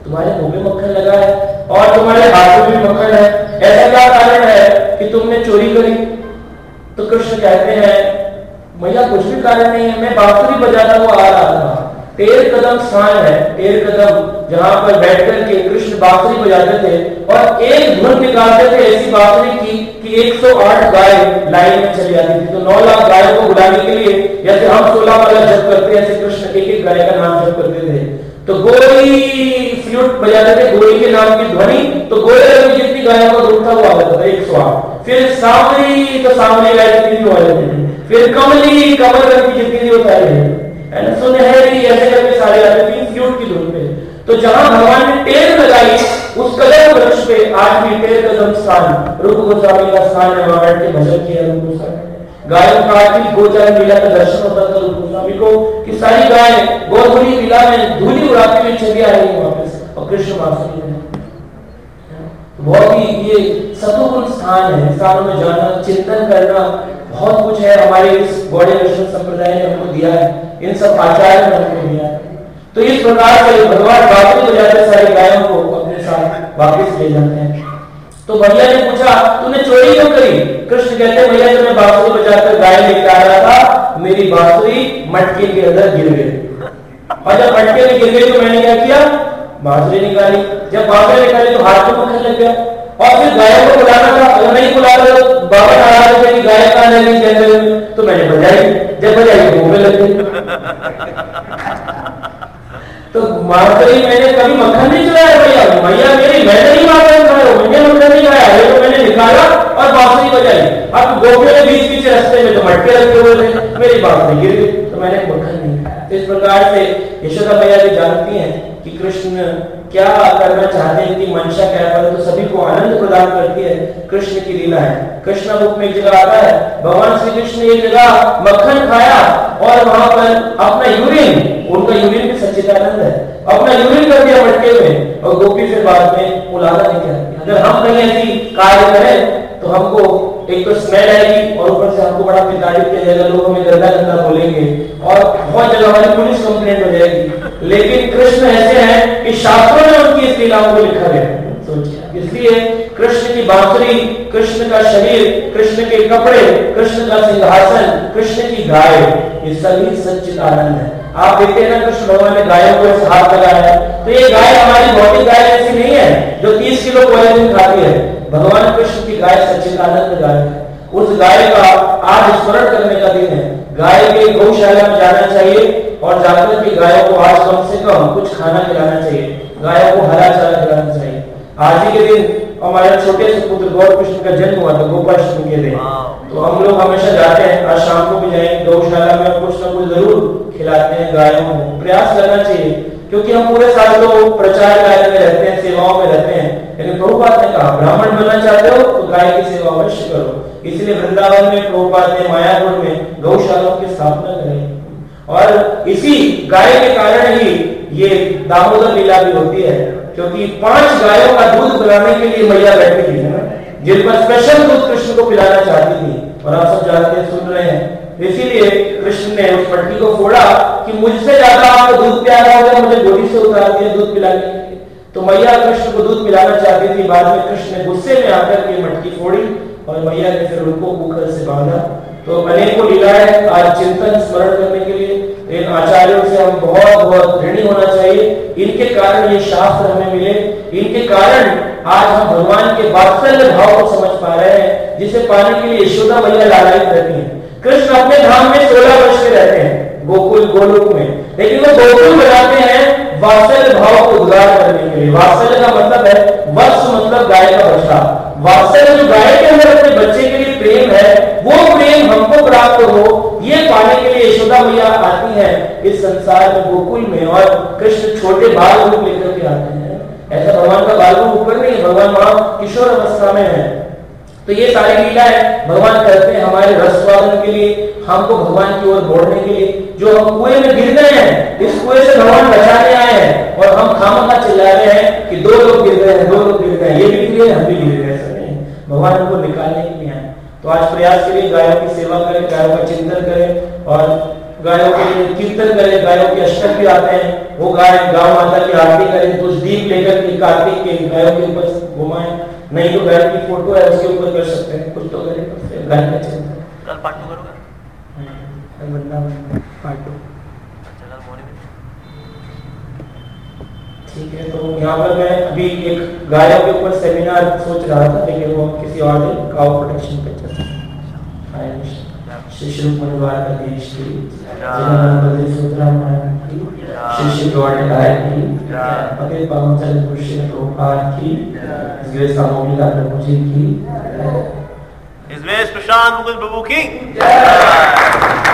तुम्हारे मुंह में मक्खन लगा है और तुम्हारे हाथों में मक्खन है, ऐसा क्या कारण है कि तुमने चोरी करी? तो कृष्ण कहते हैं मैया कुछ भी कारण नहीं है, मैं बांसुरी बजाता हुआ आ रहा था, 13 कदम स्थान है, 13 कदम जहां पर बैठ करके कृष्ण बांसुरी बजाते थे और एक धुन निकालते थे ऐसी बांसुरी की कि 108 गाय लाइन में चली जाती थी। तो 9 लाख गायों को बुलाने के लिए जैसे हम 16 वाला जप करते हैं, ऐसे कृष्ण एक एक गाय का नाम जप करते थे। तो गोरी फ्लूट बजाते थे, गोरी के नाम की ध्वनि, तो गोरे में जितनी गायों का ग्रुप था वो आ जाता था 108। फिर सांवली, तो सांवली गाय जितनी भी हो जाती थी, फिर कमली, कमल रंग की जितनी भी होता है, सुनहरी, ऐसे करके सारे आते थे फ्लूट की धुन पे। तो जहां भगवान ने टेर लगाई उस कदम वृक्ष पे आज भी 13 कदम स्थान रूप गोस्वामी का स्थान है, वहां बैठ के भजन किया रूप गोस्वामी ने। गायों का आज भी गोचारण लीला का दर्शन होता था रूप गोस्वामी को कि सारी गाय गोधूली लीला में धूली उड़ाती हुई चली आ रही है वापस, और कृष्ण बांसुरी में। बहुत ही ये सतोगुण स्थान है, स्थानों में जाना, चिंतन करना, बहुत कुछ है हमारे इस गौड़े वैष्णव संप्रदाय ने हमको दिया है, इन सब आचार्यों ने हमको दिया है। तो इस प्रकार से भगवान बांसुरी बजाते सारी गायों को अपने साथ वापस ले जाते हैं। तो भैया ने पूछा तूने चोरी क्यों करी? कृष्ण कहते भैया जब मैं बांसुरी बजाकर गाय लेकर आ रहा था, मेरी बांसुरी मटके के अंदर गिर गई, और जब मटके में गिर गई तो मैंने क्या किया, बांसुरी निकाली। जब बांसुरी निकाली तो हाथ में मक्खन लग गया, और फिर गायों को बुलाना था, अगर नहीं बुला रहा तो बाबा नाराज है कि गाय कहां लगी जंगल में, तो मैंने बजाई, जब बजाई तो मुंह में लग गई। तो बांसुरी मैंने कभी मक्खन नहीं चलाया भैया, भैया मेरी मैंने नहीं मक्खन खाया, मैंने मक्खन नहीं खाया, ये तो मैंने निकाला और बांसुरी बजाई। अब गोपी ने बीच बीच रास्ते में तो मटके रखे हुए थे, मेरी बांसुरी गिर गई, तो मैंने मक्खन नहीं खाया। तो इस प्रकार से यशोदा मैया भी जानती हैं कि कृष्ण क्या करना चाहते हैं, कि मंशा क्या है, तो सभी को आनंद प्रदान करती है कृष्ण की लीला है। कृष्ण बुक में एक जगह आता है, भगवान श्री कृष्ण ने एक जगह मक्खन खाया और वहां पर अपना यूरिन, उनका यूरिन भी सच्चिदानंद है, अपना यूरिन कर दिया मटके में, और गोपी फिर बाद में उलादा नहीं करती। अगर हम कहीं ऐसी कार्य करें तो हमको एक तो स्मेल आएगी और ऊपर से हमको बड़ा पिटाई किया जाएगा, लोग हमें गंदा गंदा बोलेंगे और बहुत जगह हमारी पुलिस कंप्लेंट हो जाएगी। लेकिन कृष्ण ऐसे हैं कि शास्त्रों में उनकी इस लीलाओं को लिखा गया, सोचिए। इसलिए कृष्ण की बांसुरी, कृष्ण का शरीर, कृष्ण के कपड़े, कृष्ण का सिंहासन, कृष्ण की गाय, ये सभी सच्चिदानंद है। आप देखते हैं ना कृष्ण भगवान ने गायों को ऐसे हाथ लगाया है, तो ये गाय हमारी भौतिक गाय ऐसी नहीं है जो 30 किलो पॉलिथीन खाती है। भगवान कृष्ण की गाय सच्चिदानंद गाय है, उस गाय का आज स्मरण करने का दिन है। गाय के गौशाला में जाना चाहिए और जाकर के गायों को आज कम से कम कुछ खाना खिलाना चाहिए, गायों को हरा चारा खिलाना चाहिए। आज ही के दिन हमारे छोटे से पुत्र गौर कृष्ण का जन्म हुआ था, गोपाष्टमी के दिन, तो हम लोग हमेशा जाते हैं, आज शाम को भी जाएंगे गौशाला में, कुछ ना कुछ जरूर खिलाते हैं गायों को। प्रयास करना चाहिए, क्योंकि हम पूरे साल तो प्रचार कार्य में रहते हैं, सेवाओं में रहते हैं, लेकिन प्रभुपाद ने कहा ब्राह्मण बनना चाहते हो तो गाय की सेवा अवश्य करो। इसलिए वृंदावन में प्रभुपाद ने मायापुर में गौशालाओं की स्थापना करी, और इसी गाय के कारण ही ये दामोदर लीला भी होती है, क्योंकि 5 गायों का दूध पिलाने के लिए मैया बैठी थी ना, जिन पर स्पेशल दूध कृष्ण को पिलाना चाहती थी, और आप सब जानते हैं, सुन रहे हैं। इसीलिए कृष्ण ने उस मटकी को फोड़ा कि मुझसे ज्यादा आपको दूध प्यारा होगा, मुझे गोदी से उतार दिया दूध पिलाने के लिए। तो मैया कृष्ण को दूध पिलाना चाहती थी, बाद में कृष्ण ने गुस्से में आकर के मटकी फोड़ी और मैया ने फिर उनको कुकर से बांधा। तो अनेकों लीलाएं आज चिंतन स्मरण करने के लिए इन आचार्यों से हम बहुत बहुत ऋणी होना चाहिए। इनके कारण ये शास्त्र हमें मिले, इनके कारण आज हम भगवान के वात्सल्य भाव को समझ पा रहे हैं, जिसे पाने के लिए यशोदा मैया लालायित रहती है। कृष्ण अपने धाम में 16 वर्ष के रहते हैं, गोकुल गोलोक में, लेकिन वो गोकुल बनाते हैं वात्सल्य भाव को उद्गार करने के लिए। वात्सल्य का मतलब है, वत्स मतलब गाय का बच्चा, वात्सल्य जो गाय के अंदर अपने बच्चे के लिए प्रेम है, वो प्रेम हमको प्राप्त हो, ये पाने के लिए यशोदा मैया आती है इस संसार में गोकुल में, और कृष्ण छोटे बाल रूप लेकर के आते हैं। ऐसा भगवान का बाल रूप ऊपर नहीं, भगवान वहां किशोर अवस्था में है। तो ये सारी लीलाएं भगवान करते हैं हमारे रसवादन के लिए, हमको भगवान की ओर मोड़ने के लिए। जो हम कुएं में गिर गए हैं, इस कुएं से भगवान बचाने आए हैं, और हम खामखा चिल्ला रहे हैं कि 2 लोग गिर गए हैं, 2 लोग गिर गए, ये भी गिर गए, हम भी गिर गए, सब नहीं, भगवान हमको निकालने के लिए आए। तो आज प्रयास करिए, गायों की सेवा करें, गायों का चिंतन करें, और गायों के लिए कीर्तन करें, गायों के अष्टक भी आते हैं, वो गाय गाँव माता की आरती करें, कुछ दीप लेकर के कार्तिक के गायों के ऊपर घुमाएं, नहीं तो गाय की फोटो है उसके ऊपर कर सकते हैं, कुछ तो करें, गाय का चिंतन। कल पार्ट 2 करोगे? वृंदावन पार्ट 2। अच्छा, कल मॉर्निंग में। ठीक है, तो यहाँ पर मैं अभी एक गायों के ऊपर सेमिनार सोच रहा था, लेकिन वो किसी और दिन काउ प्रोटेक्शन पे चलता है। शिष्य परिवार का देश की सूत्राम की शिष्य गौड़ गाय की पति पावन चंद्र पुरुषी प्रभुपाद की इसमें सामूहिका प्रभु जी की इसमें प्रशांत मुकुंद प्रभु की